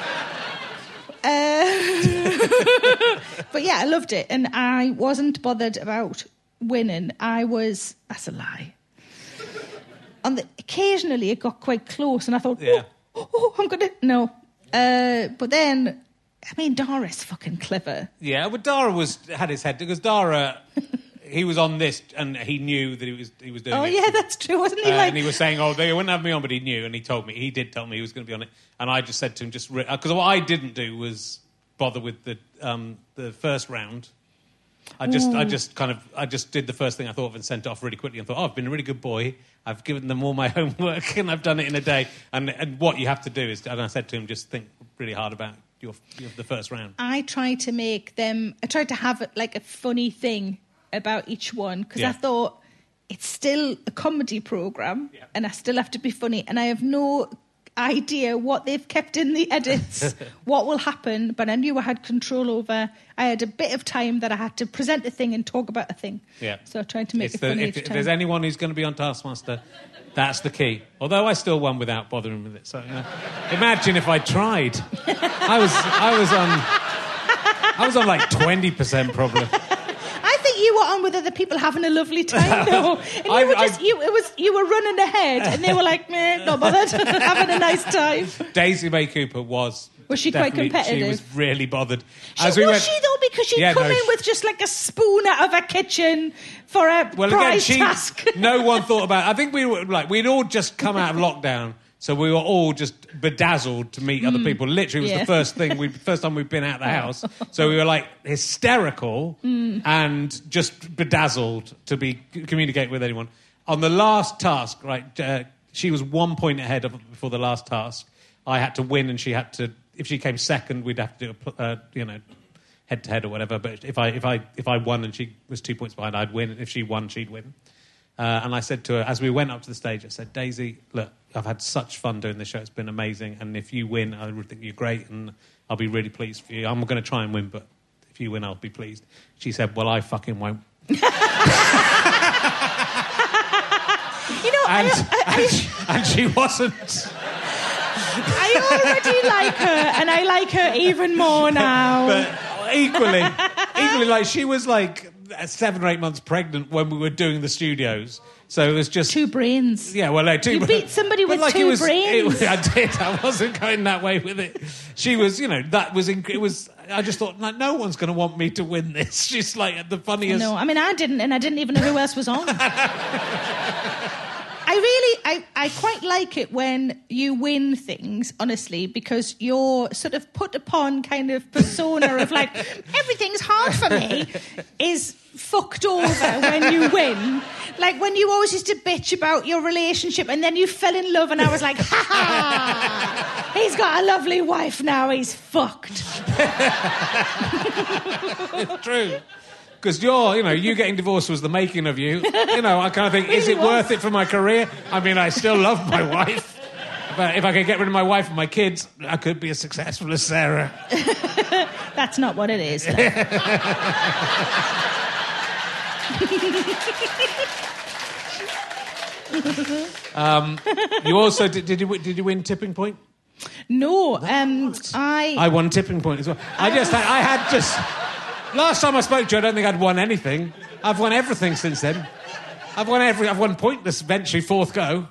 But yeah, I loved it. And I wasn't bothered about winning. That's a lie. Occasionally, it got quite close, and I thought, I'm going to... No. But then... I mean, Dara's fucking clever. Yeah, but Dara had his head... Because Dara... He was on this, and he knew that he was doing it. Oh, yeah, that's true, wasn't he? And he was saying, they wouldn't have me on, but he knew, and he did tell me he was going to be on it. And I just said to him, because what I didn't do was bother with the first round. I just did the first thing I thought of and sent it off really quickly and thought, I've been a really good boy. I've given them all my homework, and I've done it in a day. And what you have to do is, and I said to him, just think really hard about the first round. I tried to have it like a funny thing about each one, because I thought it's still a comedy programme and I still have to be funny, and I have no idea what they've kept in the edits, what will happen, but I knew I had control over. I had a bit of time that I had to present a thing and talk about a thing. Yeah. So I tried to make it funny each time. If there's anyone who's going to be on Taskmaster, that's the key. Although I still won without bothering with it. So imagine if I tried. I was on like 20% probably. You were on with other people having a lovely time, though. And you were running ahead, and they were like, meh, not bothered, having a nice time. Daisy May Cooper was she quite competitive? She was really bothered. Was she, though? Because she'd come in with just like a spoon out of a kitchen for a prize task. No one thought about it. I think we'd all just come out of lockdown. So we were all just bedazzled to meet other people. Literally, it was the first time we'd been out of the house. So we were like hysterical and just bedazzled to communicate with anyone. On the last task, right, she was 1 point ahead before the last task. I had to win, and she had to. If she came second, we'd have to do head to head or whatever. But if I won and she was 2 points behind, I'd win. And if she won, she'd win. And I said to her, as we went up to the stage, I said, Daisy, look, I've had such fun doing this show. It's been amazing. And if you win, I would think you're great. And I'll be really pleased for you. I'm going to try and win, but if you win, I'll be pleased. She said, well, I fucking won't. And she wasn't. I already like her, and I like her even more now. But equally, like, she was like 7 or 8 months pregnant when we were doing the studios. So it was just... 2 brains. Yeah, well, you beat somebody with 2 brains. I did. I wasn't going that way with it. She was, that was... It was. I just thought, like, no one's going to want me to win this. She's like the funniest... No, I mean, I didn't, and I didn't even know who else was on. I quite like it when you win things, honestly, because you're sort of put upon kind of persona of like, everything's hard for me, is fucked over when you win. Like when you always used to bitch about your relationship and then you fell in love and I was like, ha ha, he's got a lovely wife now, he's fucked. It's true. Because you getting divorced was the making of you. I kind of think, is it worth it for my career? I mean, I still love my wife. But if I could get rid of my wife and my kids, I could be as successful as Sarah. That's not what it is. You also did you win Tipping Point? No, I won Tipping Point as well. I had just. Last time I spoke to you, I don't think I'd won anything. I've won everything since then. I've won Pointless eventually, 4th go.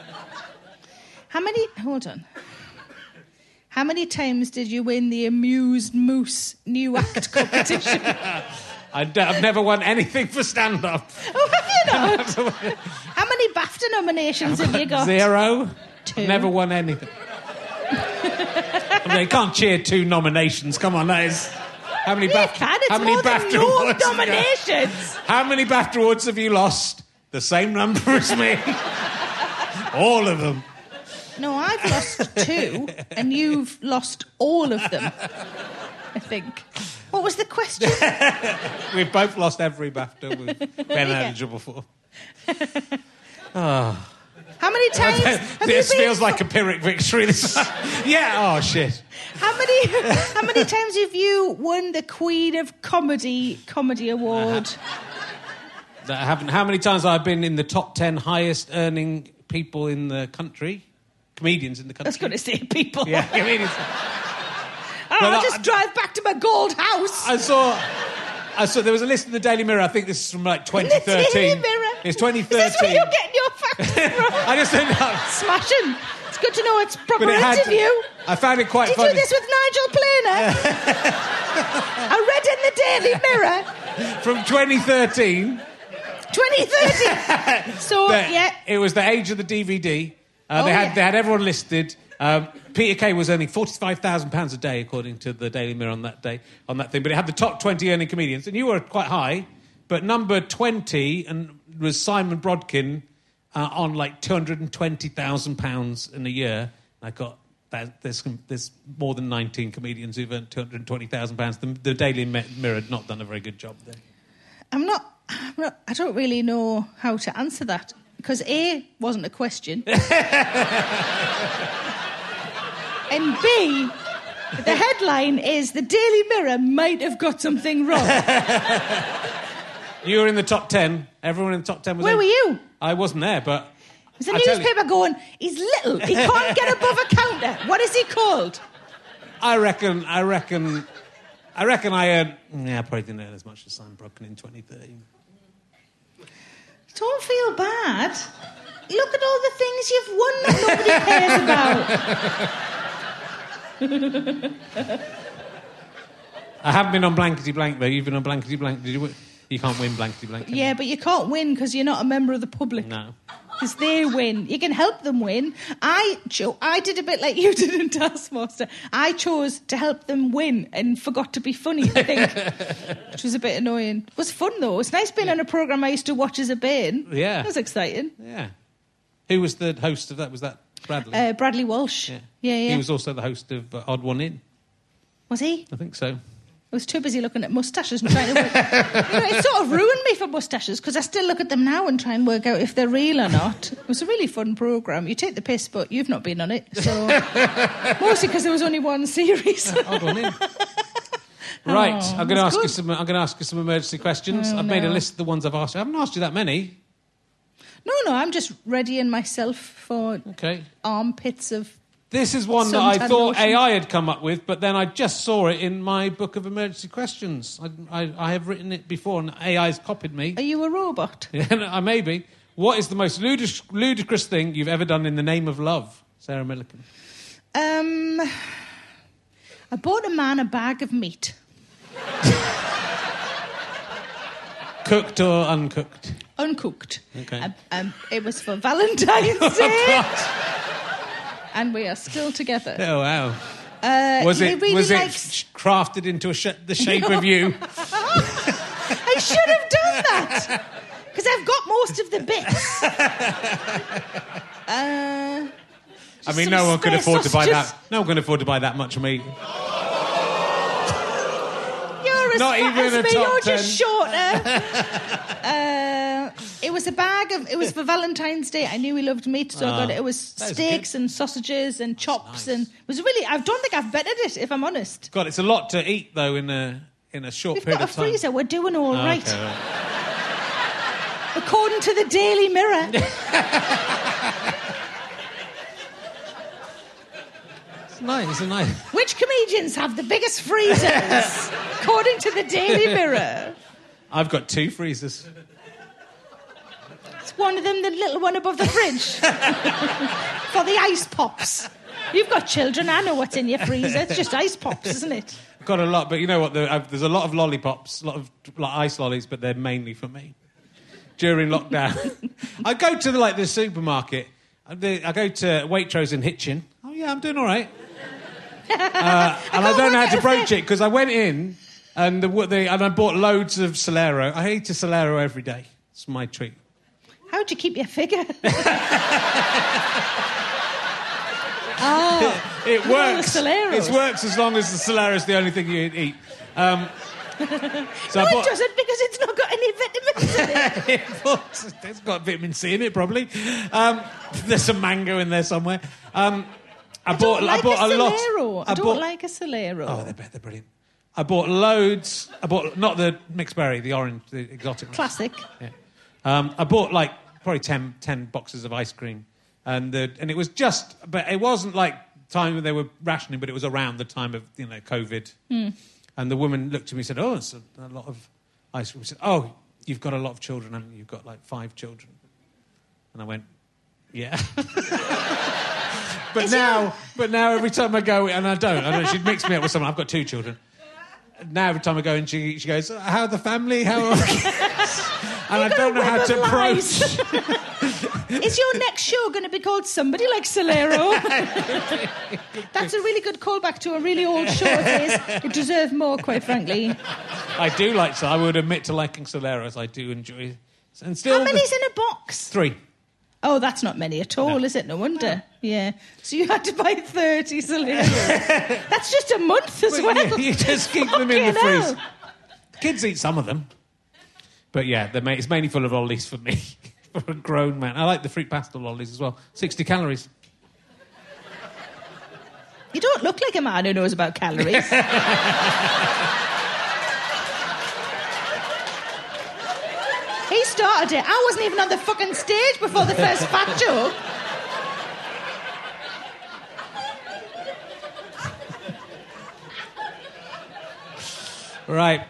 Hold on. How many times did you win the Amused Moose new act competition? I've never won anything for stand-up. Oh, have you not? How many BAFTA nominations have you got? 0. 2. Never won anything. I mean, you can't cheer 2 nominations. Come on, that is... How many BAFTA awards? Nominations. How many BAFTA awards have you lost? The same number as me. All of them. No, I've lost 2, and you've lost all of them, I think. What was the question? We've both lost every BAFTA we've been eligible for. Oh. How many times this feels like a Pyrrhic victory. Yeah, oh, shit. How many times have you won the Queen of Comedy award? I haven't. How many times have I been in the top 10 highest earning people in the country? Comedians in the country. I was going to say people. Yeah, comedians. I'll just drive back to my gold house. I saw there was a list in the Daily Mirror. I think this is from like 2013. The Daily Mirror? It's 2013. Is this where you're getting your facts from? I just don't know. Smashing. It's good to know it's proper interview. I found it quite funny. Did you do this with Nigel Planer? I read in the Daily Mirror. From 2013. 2013. So, yeah. It was the age of the DVD. They had everyone listed. Peter Kay was earning £45,000 a day, according to the Daily Mirror on that thing. But it had the top 20 earning comedians, and you were quite high. But number 20 was Simon Brodkin on like £220,000 in a year. I got that. There's more than 19 comedians who've earned £220,000. The Daily Mirror had not done a very good job there. I don't really know how to answer that. Because A, wasn't a question. And B, the headline is the Daily Mirror might have got something wrong. You were in the top 10. Everyone in the top 10 was Where were you? I wasn't there, but... There's a newspaper going, he's little, he can't get above a counter. What is he called? I reckon I earned... I probably didn't earn as much as Simon Brodkin in 2013. Don't feel bad. Look at all the things you've won that nobody cares about. I haven't been on Blankety Blank, though. You've been on Blankety Blank. Did you win? You can't win Blankety Blank. Yeah, but you can't win because you're not a member of the public. No. Because they win. You can help them win. I did a bit like you did in Taskmaster. I chose to help them win and forgot to be funny, I think. Which was a bit annoying. It was fun, though. It's nice being on a programme I used to watch as a Bane. Yeah. That was exciting. Yeah. Who was the host of that? Was that Bradley? Bradley Walsh. Yeah. He was also the host of Odd One In. Was he? I think so. I was too busy looking at moustaches and trying to work... it sort of ruined me for moustaches because I still look at them now and try and work out if they're real or not. It was a really fun programme. You take the piss, but you've not been on it, so... Mostly because there was only one series. Odd One In. Right, I'm going to ask you some emergency questions. I've made a list of the ones I've asked you. I haven't asked you that many. No, I'm just readying myself for armpits of... This is one that I thought AI had come up with, but then I just saw it in my book of emergency questions. I have written it before, and AI's copied me. Are you a robot? Yeah, I may be. What is the most ludicrous thing you've ever done in the name of love, Sarah Millican? I bought a man a bag of meat. Cooked or uncooked? Uncooked. Okay. It was for Valentine's Day. God. And we are still together. Oh, wow. Was it crafted into the shape of you? I should have done that. Because I've got most of the bits. I mean, no one could afford to buy that. No one can afford to buy that much meat. You're as Not fat even as a me, top you're 10. just shorter. It was a bag of... It was for Valentine's Day. I knew he loved meat, so I got it. It was steaks and sausages and chops. And it was really... I don't think I've bettered it, if I'm honest. God, it's a lot to eat, though, in a short period of time. We've got a freezer. We're doing all right. Okay, right. According to the Daily Mirror. It's nice. Which comedians have the biggest freezers? According to the Daily Mirror. I've got 2 freezers. It's one of them, the little one above the fridge. For the ice pops. You've got children, I know what's in your freezer. It's just ice pops, isn't it? I've got a lot, but you know what? There's a lot of lollipops, a lot of ice lollies, but they're mainly for me. During lockdown. I go to the supermarket. I go to Waitrose in Hitchin. Oh, yeah, I'm doing all right. And I don't know how to broach it because I went in and I bought loads of Solero. I eat a Solero every day. It's my treat. How'd you keep your figure? It works. It works as long as the Solero is the only thing you eat. So it doesn't because it's not got any vitamins in it. It's got vitamin C in it, probably. There's some mango in there somewhere. I bought a lot. I don't like a Solero. Oh, they're brilliant. I bought loads. I bought not the mixed berry, the orange, the exotic one. Classic. Yeah. I bought probably 10 boxes of ice cream, and it was just, but it wasn't like time when they were rationing, but it was around the time of COVID. And the woman looked at me and said, "Oh, it's a lot of ice cream." She said, "Oh, you've got a lot of children, haven't you? You've got like 5 children." And I went, "Yeah." But now every time I go, and I don't. She'd mix me up with someone. I've got 2 children. Now every time I go in, she goes, "How are the family? How are?" And I don't know how to approach. Is your next show going to be called Somebody Like Solero? That's a really good callback to a really old show. It deserved more, quite frankly. I do like I would admit to liking Soleros. I do enjoy. And still, how many's in a box? 3. Oh, that's not many at all, is it? No wonder. Yeah. So you had to buy 30 Soleros. That's just a month as well. You just keep them in the freezer. Kids eat some of them. But yeah, it's mainly full of lollies for me. For a grown man. I like the fruit pastel lollies as well. 60 calories. You don't look like a man who knows about calories. He started it. I wasn't even on the fucking stage before the first fat joke. Right.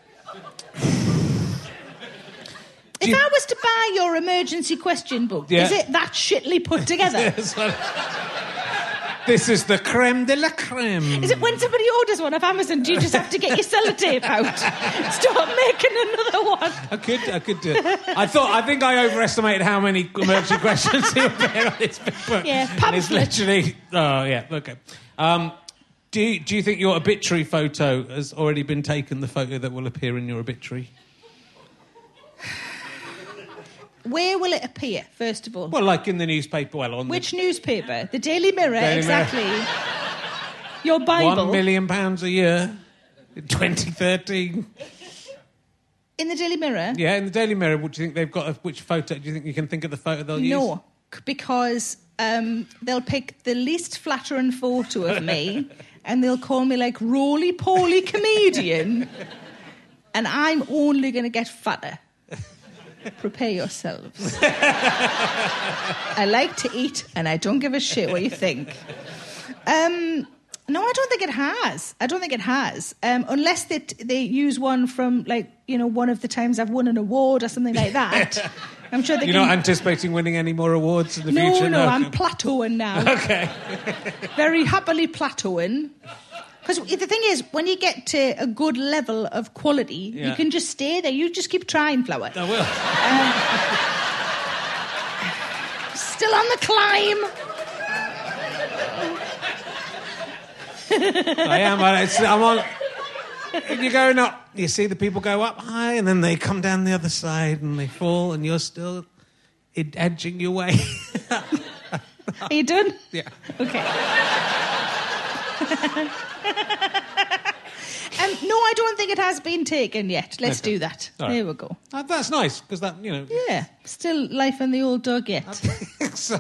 If I was to buy your emergency question book, is it that shitly put together? This is the creme de la creme. Is it when somebody orders one off Amazon, do you just have to get your sellotape out? Start making another one. I could do it. I think I overestimated how many emergency questions he would be on this big book. Yeah, pamphlet. And it's literally... Oh, yeah, okay. Do you think your obituary photo has already been taken, the photo that will appear in your obituary? Where will it appear, first of all? Well, like in the newspaper. Which newspaper? The Daily Mirror, exactly. Your Bible. £1 million a year in 2013. In the Daily Mirror? Yeah, in the Daily Mirror. What do you think they've got? Which photo? Do you think you can think of the photo they'll use? No, because they'll pick the least flattering photo of me and they'll call me like roly-poly comedian and I'm only going to get fatter. Prepare yourselves. I like to eat and I don't give a shit what you think. No, I don't think it has. Unless they use one from, one of the times I've won an award or something like that. I'm sure You're not anticipating winning any more awards in the future? No, I'm plateauing now. Okay. Very happily plateauing. Because the thing is, when you get to a good level of quality, you can just stay there. You just keep trying, Flower. I will. Still on the climb. I am. I'm on. You're going up. You see the people go up high, and then they come down the other side, and they fall, and you're still edging your way. Are you done? Yeah. Okay. No, I don't think it has been taken yet. Let's do that. Right. There we go. That's nice, because that, Yeah, still life in the old dog yet. So,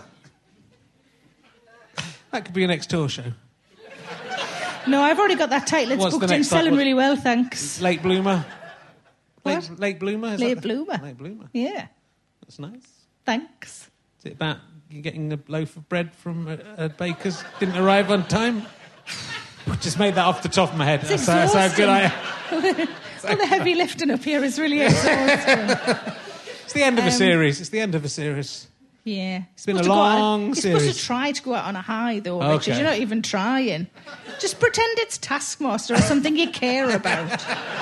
that could be your next tour show. No, I've already got that title. It's booked and selling really well, thanks. Late Bloomer. What? Late Bloomer? Late Bloomer. Late Bloomer. Yeah. That's nice. Thanks. Is it about you getting a loaf of bread from a baker's? Didn't arrive on time? Just made that off the top of my head. That's how good I am. All the heavy lifting up here is really exhausting. It's the end of a series. Yeah. It's been a long series. You're supposed to try to go out on a high, though, Richard. You're not even trying. Just pretend it's Taskmaster or something you care about.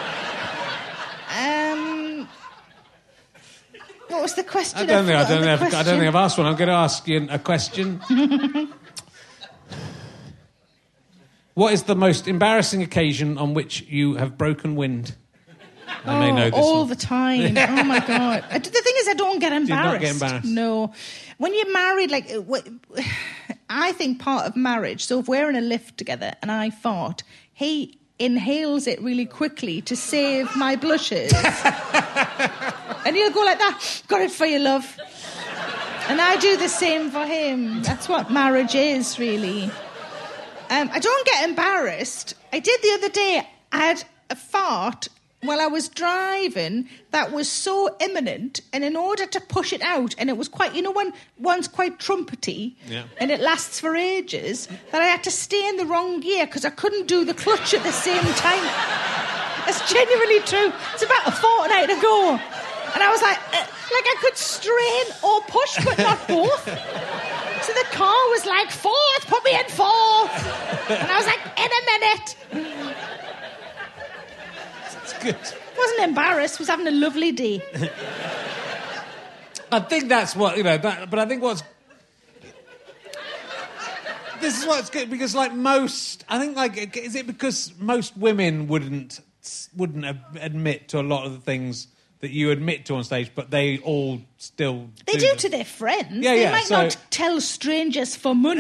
What was the question? I don't think I've asked one. I'm going to ask you a question. What is the most embarrassing occasion on which you have broken wind? I may know this all one. the time. Oh, my God. The thing is, I don't get embarrassed. Do you not get embarrassed? No. When you're married, I think part of marriage, so if we're in a lift together and I fart, he inhales it really quickly to save my blushes. And he'll go like that, got it for you, love. And I do the same for him. That's what marriage is, really. I don't get embarrassed. I did the other day. I had a fart while I was driving that was so imminent, and in order to push it out, and it was quite, when one's quite trumpety, and it lasts for ages, that I had to stay in the wrong gear because I couldn't do the clutch at the same time. That's genuinely true. It's about a fortnight ago. And I was like I could strain or push, but not both. So the car was like, fourth, put me in fourth. And I was like, in a minute. It's good. Wasn't embarrassed, was having a lovely day. I think that's what, but I think this is what's good, because is it because most women wouldn't admit to a lot of the things that you admit to on stage, but they all still do to their friends. They might not tell strangers for money.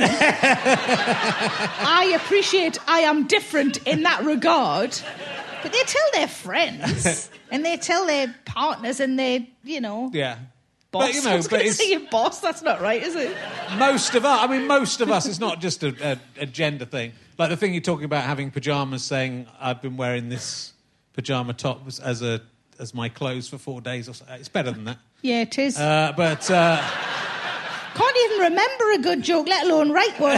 I appreciate I am different in that regard. But they tell their friends. And they tell their partners and their, Yeah. boss. But, I was going to say your boss. That's not right, is it? Most of us, it's not just a gender thing. Like the thing you're talking about, having pyjamas, saying, I've been wearing this pyjama top as my clothes for 4 days or so. It's better than that. Yeah, it is. Can't even remember a good joke, let alone write one.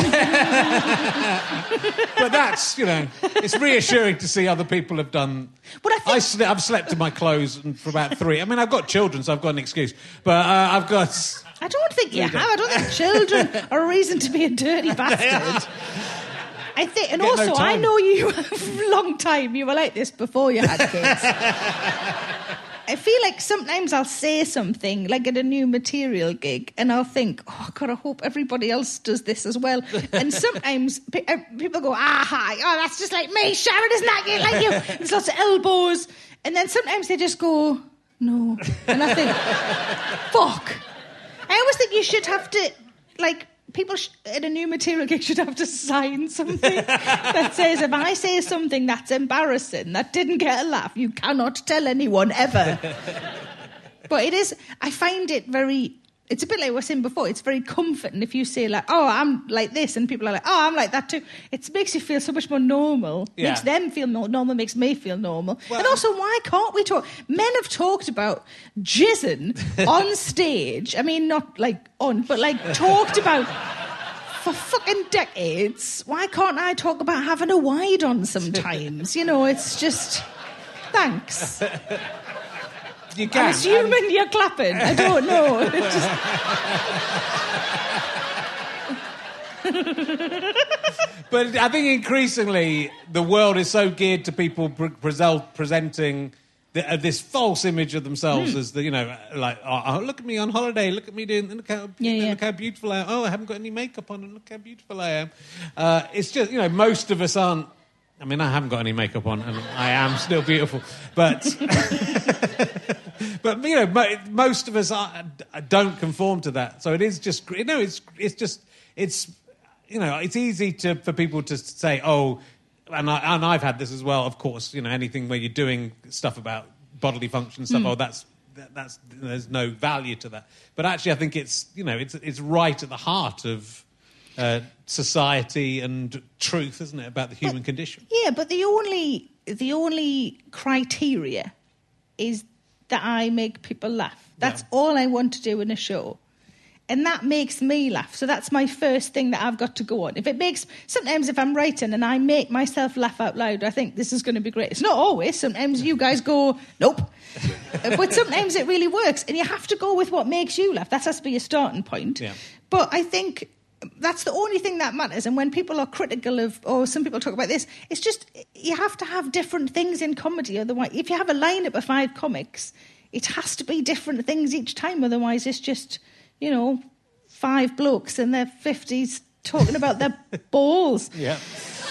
But that's, it's reassuring to see other people have done... But I've slept in my clothes for about 3... I mean, I've got children, so I've got an excuse. But I've got... I don't think you have. I don't think children are a reason to be a dirty bastard. I think, and also, I know you a long time. You were like this before you had kids. I feel like sometimes I'll say something, like at a new material gig, and I'll think, oh, God, I hope everybody else does this as well. And sometimes people go, hi, that's just like me, Sharon, isn't that like you? There's lots of elbows. And then sometimes they just go, no. And I think, fuck. I always think you should have to, people at a new material gig should have to sign something that says, if I say something that's embarrassing, that didn't get a laugh, you cannot tell anyone ever. But it is, I find it it's a bit like I was saying before, it's very comforting if you say I'm like this, and people are like, I'm like that too. It makes you feel so much more normal. Yeah. Makes them feel normal, makes me feel normal. Well, and also, why can't we talk? Men have talked about jizzing on stage. I mean, not but talked about for fucking decades. Why can't I talk about having a wide on sometimes? It's just... Thanks. You can. I'm assuming you're clapping. I don't know. But I think increasingly the world is so geared to people presenting this false image of themselves as the, look at me on holiday, look at me doing, look how beautiful I am. Oh, I haven't got any makeup on, and look how beautiful I am. It's just, most of us aren't. I mean, I haven't got any makeup on, and I am still beautiful. But, most of us don't conform to that. So it is just, it's easy for people to say, oh, and I've had this as well. Of course, anything where you're doing stuff about bodily function stuff. Oh, that's there's no value to that. But actually, I think it's right at the heart of society and truth, isn't it, about the human condition? Yeah, but the only criteria is that I make people laugh. That's all I want to do in a show. And that makes me laugh. So that's my first thing that I've got to go on. Sometimes if I'm writing and I make myself laugh out loud, I think this is going to be great. It's not always. Sometimes you guys go, nope. But sometimes it really works. And you have to go with what makes you laugh. That has to be your starting point. Yeah. But I think that's the only thing that matters. And when people are critical of, some people talk about this, it's just, you have to have different things in comedy. Otherwise, if you have a lineup of 5 comics, it has to be different things each time. Otherwise, it's just... 5 blokes in their 50s talking about their balls. Yeah.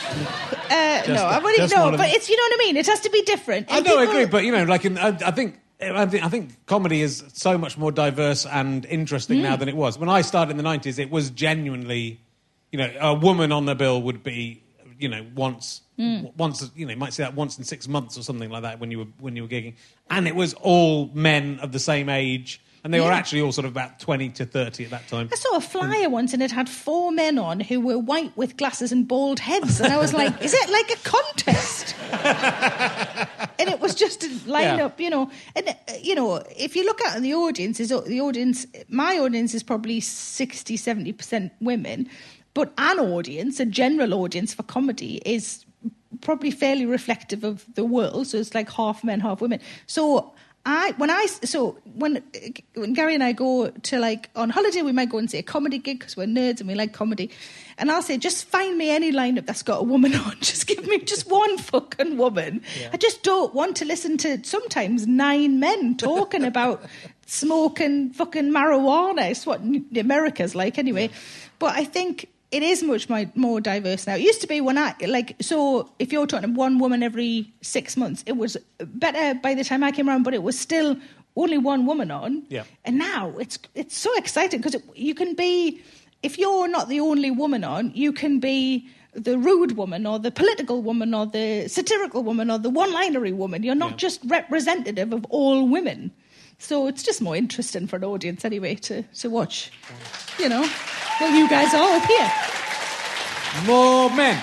I've only but it's, you know what I mean. It has to be different. I know, I agree, but I think comedy is so much more diverse and interesting now than it was. When I started in the 90s, it was genuinely, a woman on the bill would be, once, you might see that once in 6 months or something like that when you were gigging, and it was all men of the same age. And they were actually all sort of about 20 to 30 at that time. I saw a flyer once and it had 4 men on who were white with glasses and bald heads. And I was like, is it like a contest? And it was just a line-up, And, if you look at the audience, my audience is probably 60, 70% women. But a general audience for comedy is probably fairly reflective of the world. So it's like half men, half women. So... when Gary and I go to on holiday, we might go and see a comedy gig because we're nerds and we like comedy. And I'll say, just find me any lineup that's got a woman on. Just give me just one fucking woman. Yeah. I just don't want to listen to sometimes 9 men talking about smoking fucking marijuana. It's what America's like anyway. But I think it is much more diverse now. It used to be when if you're talking to one woman every 6 months, it was better by the time I came around, but it was still only one woman on. Yeah. And now it's so exciting because you can be, if you're not the only woman on, you can be the rude woman or the political woman or the satirical woman or the one-linery woman. You're not just representative of all women. So it's just more interesting for an audience anyway to watch, Well, you guys are up here. More men.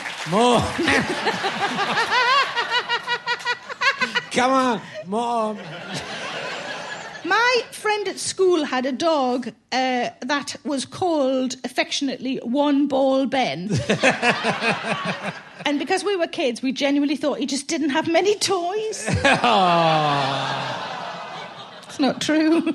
Come on, more. My friend at school had a dog that was called affectionately One Ball Ben. And because we were kids, we genuinely thought he just didn't have many toys. It's not true.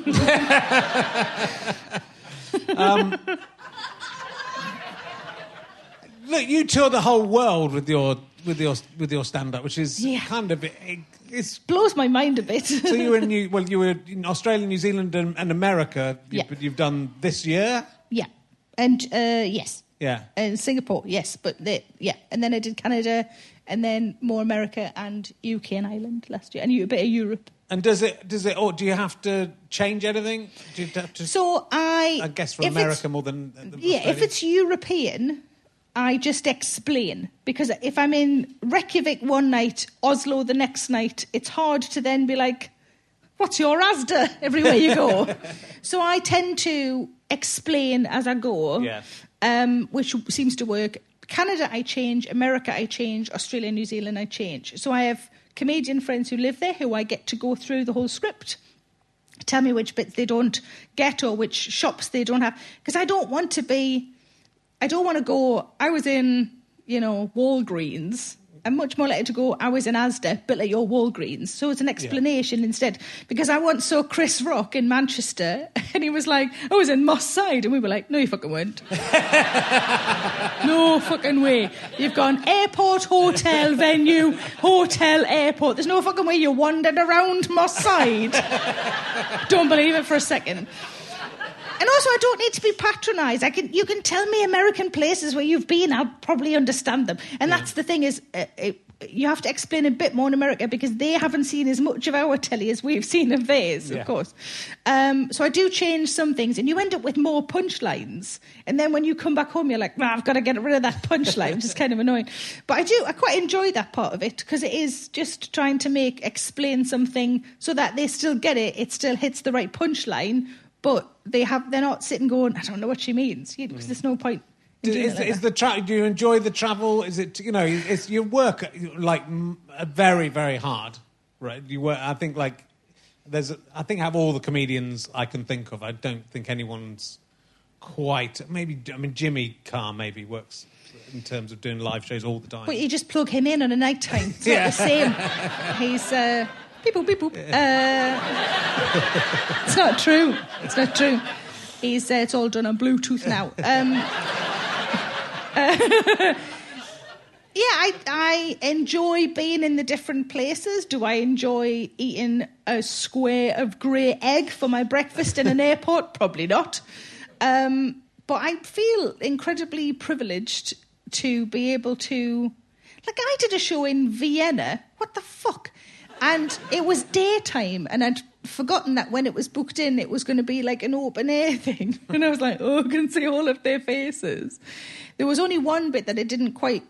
Look, you tour the whole world with your stand-up, which is kind of it blows my mind a bit. So you were in Australia, New Zealand, and America. You've done this year. Yeah, and yes. Yeah, and Singapore, yes, but and then I did Canada, and then more America and UK and Ireland last year, and a bit of Europe. And do you have to change anything? Do you have to, I guess for America more than Australia? If it's European, I just explain. Because if I'm in Reykjavik one night, Oslo the next night, it's hard to then be like, what's your Asda everywhere you go? So I tend to explain as I go, which seems to work. Canada I change, America I change, Australia, New Zealand I change. So I have comedian friends who live there who I get to go through the whole script, tell me which bits they don't get or which shops they don't have. Because I don't want to go, I was in, Walgreens. I'm much more likely to go, I was in Asda, but like your Walgreens. So it's an explanation instead. Because I once saw Chris Rock in Manchester and he was like, I was in Moss Side. And we were like, no, you fucking weren't. No fucking way. You've gone airport, hotel, venue, hotel, airport. There's no fucking way you wandered around Moss Side. Don't believe it for a second. And also, I don't need to be patronised. You can tell me American places where you've been. I'll probably understand them. And that's the thing is, you have to explain a bit more in America because they haven't seen as much of our telly as we've seen of theirs, of course. So I do change some things, and you end up with more punchlines. And then when you come back home, you're like, I've got to get rid of that punchline, which is kind of annoying. But I quite enjoy that part of it because it is just trying to explain something so that they still get it. It still hits the right punchline. But they're not sitting going, I don't know what she means, because there's no point. Do you enjoy the travel? Is it is your work like very, very hard, right? You work. I think I think out of all the comedians I can think of, I don't think anyone's quite. Jimmy Carr maybe works in terms of doing live shows all the time. But you just plug him in on a night time. It's not the same. He's. Beep boop, beep boop. It's not true. It's not true. He's it's all done on Bluetooth now. I enjoy being in the different places. Do I enjoy eating a square of grey egg for my breakfast in an airport? Probably not. But I feel incredibly privileged to be able to. Like, I did a show in Vienna. What the fuck? And it was daytime, and I'd forgotten that when it was booked in, it was going to be like an open-air thing. And I was like, oh, I can see all of their faces. There was only one bit that it didn't quite...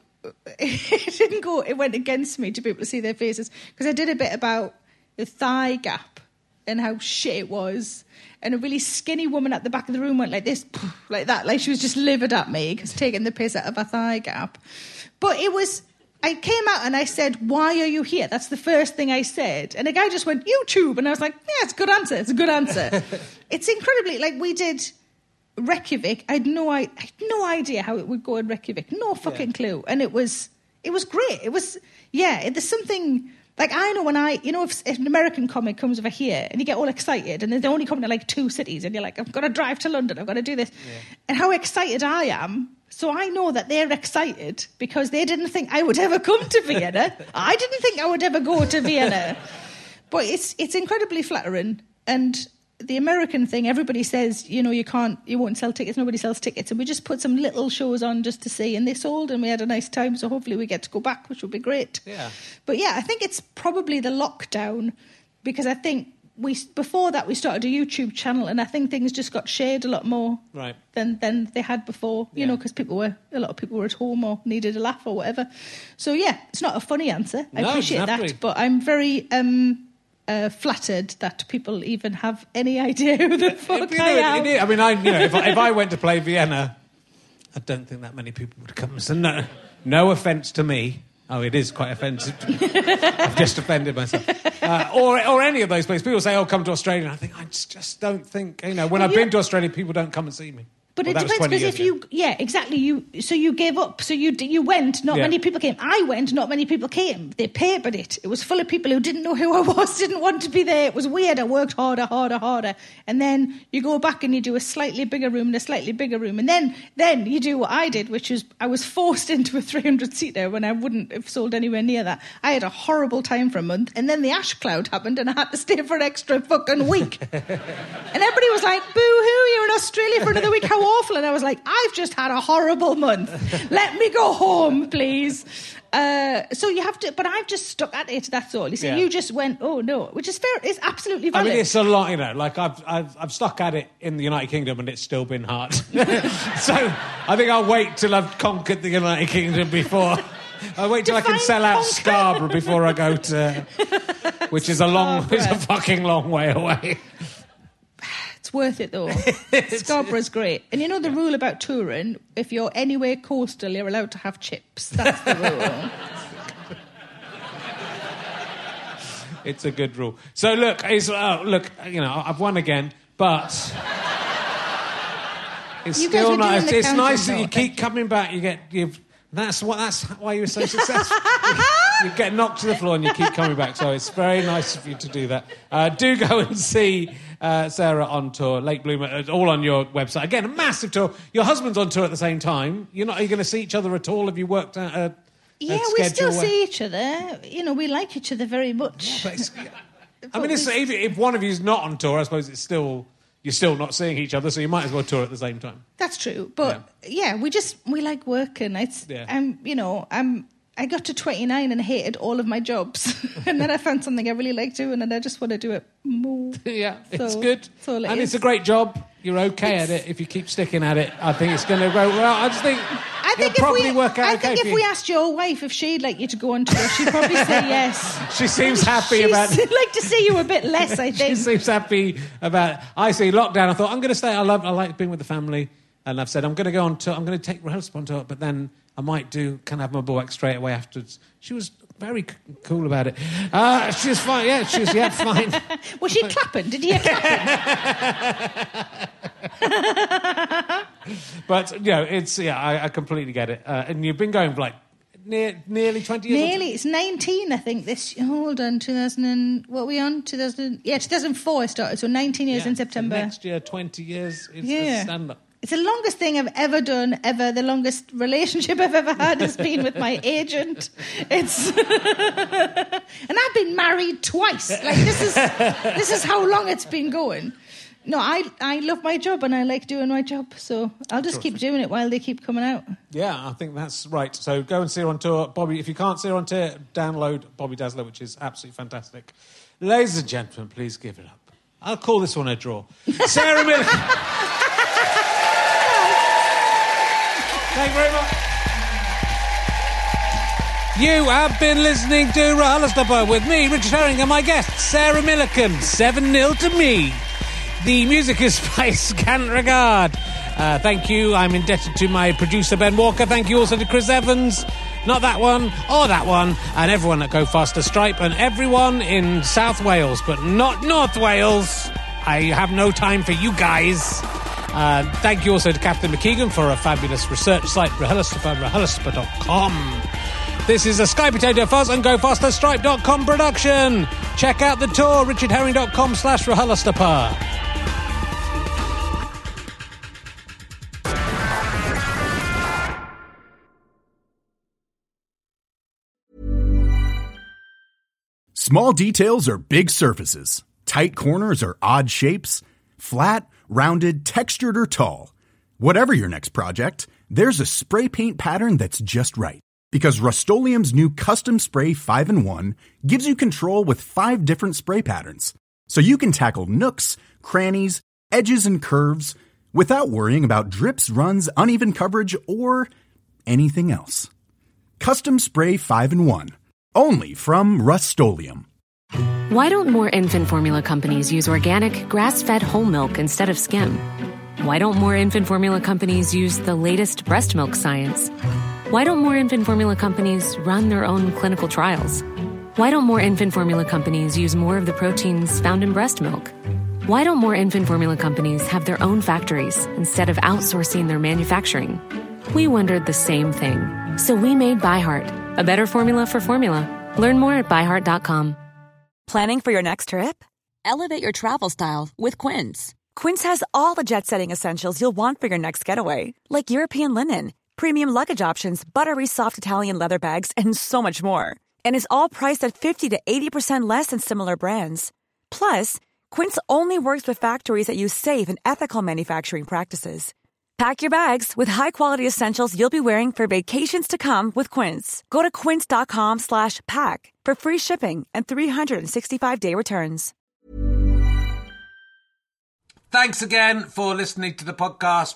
It went against me to be able to see their faces, because I did a bit about the thigh gap and how shit it was. And a really skinny woman at the back of the room went like this, like that, like she was just livid at me because taking the piss out of a thigh gap. But it was... I came out and I said, why are you here? That's the first thing I said. And a guy just went, YouTube. And I was like, yeah, it's a good answer. It's a good answer. It's incredibly... Like, we did Reykjavik. I had no idea how it would go in Reykjavik. No fucking clue. And it was great. It was... Yeah, there's something... Like, I know when if an American comic comes over here and you get all excited and they're only coming to, like, 2 cities and you're like, I've got to drive to London, I've got to do this. Yeah. And how excited I am. So I know that they're excited because they didn't think I would ever come to Vienna. I didn't think I would ever go to Vienna. But it's incredibly flattering. And the American thing, everybody says, you won't sell tickets, nobody sells tickets. And we just put some little shows on just to see, and they sold, and we had a nice time. So hopefully we get to go back, which will be great. Yeah. But yeah, I think it's probably the lockdown, because I think before that we started a YouTube channel, and I think things just got shared a lot more than they had before, you know, because a lot of people were at home or needed a laugh or whatever. So yeah, it's not a funny answer. I appreciate that, but I'm very flattered that people even have any idea who the fuck I am. I mean, if I went to play Vienna, I don't think that many people would come. So no offence to me. Oh, it is quite offensive. I've just offended myself. Or any of those places. People say, come to Australia. And I think, I just don't think, when I've been to Australia, people don't come and see me. But it depends, because if you... Yeah, exactly. So you gave up. So you went, not many people came. I went, not many people came. They papered it. It was full of people who didn't know who I was, didn't want to be there. It was weird. I worked harder. And then you go back and you do a slightly bigger room and a slightly bigger room. And then you do what I did, which is I was forced into a 300-seater when I wouldn't have sold anywhere near that. I had a horrible time for a month. And then the ash cloud happened and I had to stay for an extra fucking week. And everybody was like, boo-hoo, you're in Australia for another week. How awful. And I was like, I've just had a horrible month. Let me go home, please. So you have to, but I've just stuck at it, that's all. You see, you just went, oh no, which is fair, it's absolutely valid. I mean, it's a lot, like I've stuck at it in the United Kingdom and it's still been hard. So I think I'll wait till I've conquered the United Kingdom before... I'll wait till I can sell out Scarborough before I go to... Which is a fucking long way away. It's worth it, though. Scarborough's great. And you know the rule about touring? If you're anywhere coastal, you're allowed to have chips. That's the rule. It's a good rule. So, look, I've won again, but... It's still nice. It's nice that you keep coming back. That's why you're so successful. You get knocked to the floor and you keep coming back. So it's very nice of you to do that. Do go and see Sarah on tour, Lake Bloomer, all on your website. Again, a massive tour. Your husband's on tour at the same time. Are you going to see each other at all? Have you worked out a schedule? We still see each other. We like each other very much. I mean, if one of you's not on tour, I suppose it's still... You're still not seeing each other, so you might as well tour at the same time. That's true. But, we like working. I got to 29 and hated all of my jobs. And then I found something I really like doing, and I just want to do it more. It's good. It's a great job. You're okay at it if you keep sticking at it. I think it's going to go well. I think if we asked your wife if she'd like you to go on tour, she'd probably say yes. She seems happy about... She'd like to see you a bit less, I think. She seems happy about... I see lockdown. I thought, I'm going to stay. I like being with the family. And I've said, I'm going to go on tour. I'm going to take rehearsal on tour, but then I might have my boy straight away afterwards. She was very cool about it. She was fine. Yeah, she was fine. Was she clapping? Did you hear clapping? But, I completely get it. And you've been going for, like, nearly 20 years? Nearly. It's 19, I think. Hold on, 2000... What are we on? 2004 I started, so 19 years in September. So next year, 20 years is stand-up. It's the longest thing I've ever done, ever. The longest relationship I've ever had has been with my agent. And I've been married twice. Like, this is how long it's been going. No, I love my job and I like doing my job, so I'll just keep doing it while they keep coming out. Yeah, I think that's right. So go and see her on tour. Bobby, if you can't see her on tour, download Bobby Dazzler, which is absolutely fantastic. Ladies and gentlemen, please give it up. I'll call this one a draw. Sarah Miller. Thank you very much. You have been listening to RHLSTP with me, Richard Herring, and my guest, Sarah Millican. 7-0 to me. The music is by Scant Regard. Thank you. I'm indebted to my producer, Ben Walker. Thank you also to Chris Evans. Not that one, or that one, and everyone at Go Faster Stripe, and everyone in South Wales, but not North Wales. I have no time for you guys. Thank you also to Catherine McKeegan for a fabulous research site, RHLSTP.com. This is a Sky Potato Fuzz and GoFasterStripe.com production. Check out the tour, richardherring.com/RHLSTP. Small details are big surfaces. Tight corners are odd shapes. Flat, rounded, textured, or tall. Whatever your next project, there's a spray paint pattern that's just right. Because Rust-Oleum's new Custom Spray 5-in-1 gives you control with 5 different spray patterns. So you can tackle nooks, crannies, edges, and curves without worrying about drips, runs, uneven coverage, or anything else. Custom Spray 5-in-1. Only from Rust-Oleum. Why don't more infant formula companies use organic, grass-fed whole milk instead of skim? Why don't more infant formula companies use the latest breast milk science? Why don't more infant formula companies run their own clinical trials? Why don't more infant formula companies use more of the proteins found in breast milk? Why don't more infant formula companies have their own factories instead of outsourcing their manufacturing? We wondered the same thing. So we made ByHeart, a better formula for formula. Learn more at byheart.com. Planning for your next trip? Elevate your travel style with Quince. Quince has all the jet-setting essentials you'll want for your next getaway, like European linen, premium luggage options, buttery soft Italian leather bags, and so much more. And is all priced at 50 to 80% less than similar brands. Plus, Quince only works with factories that use safe and ethical manufacturing practices. Pack your bags with high-quality essentials you'll be wearing for vacations to come with Quince. Go to quince.com/pack for free shipping and 365-day returns. Thanks again for listening to the podcast.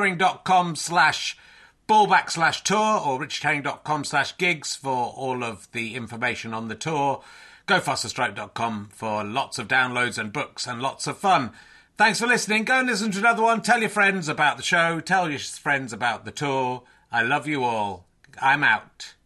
richardherring.com/ballback/tour or richardherring.com/gigs for all of the information on the tour. GoFasterStripe.com for lots of downloads and books and lots of fun. Thanks for listening. Go and listen to another one. Tell your friends about the show. Tell your friends about the tour. I love you all. I'm out.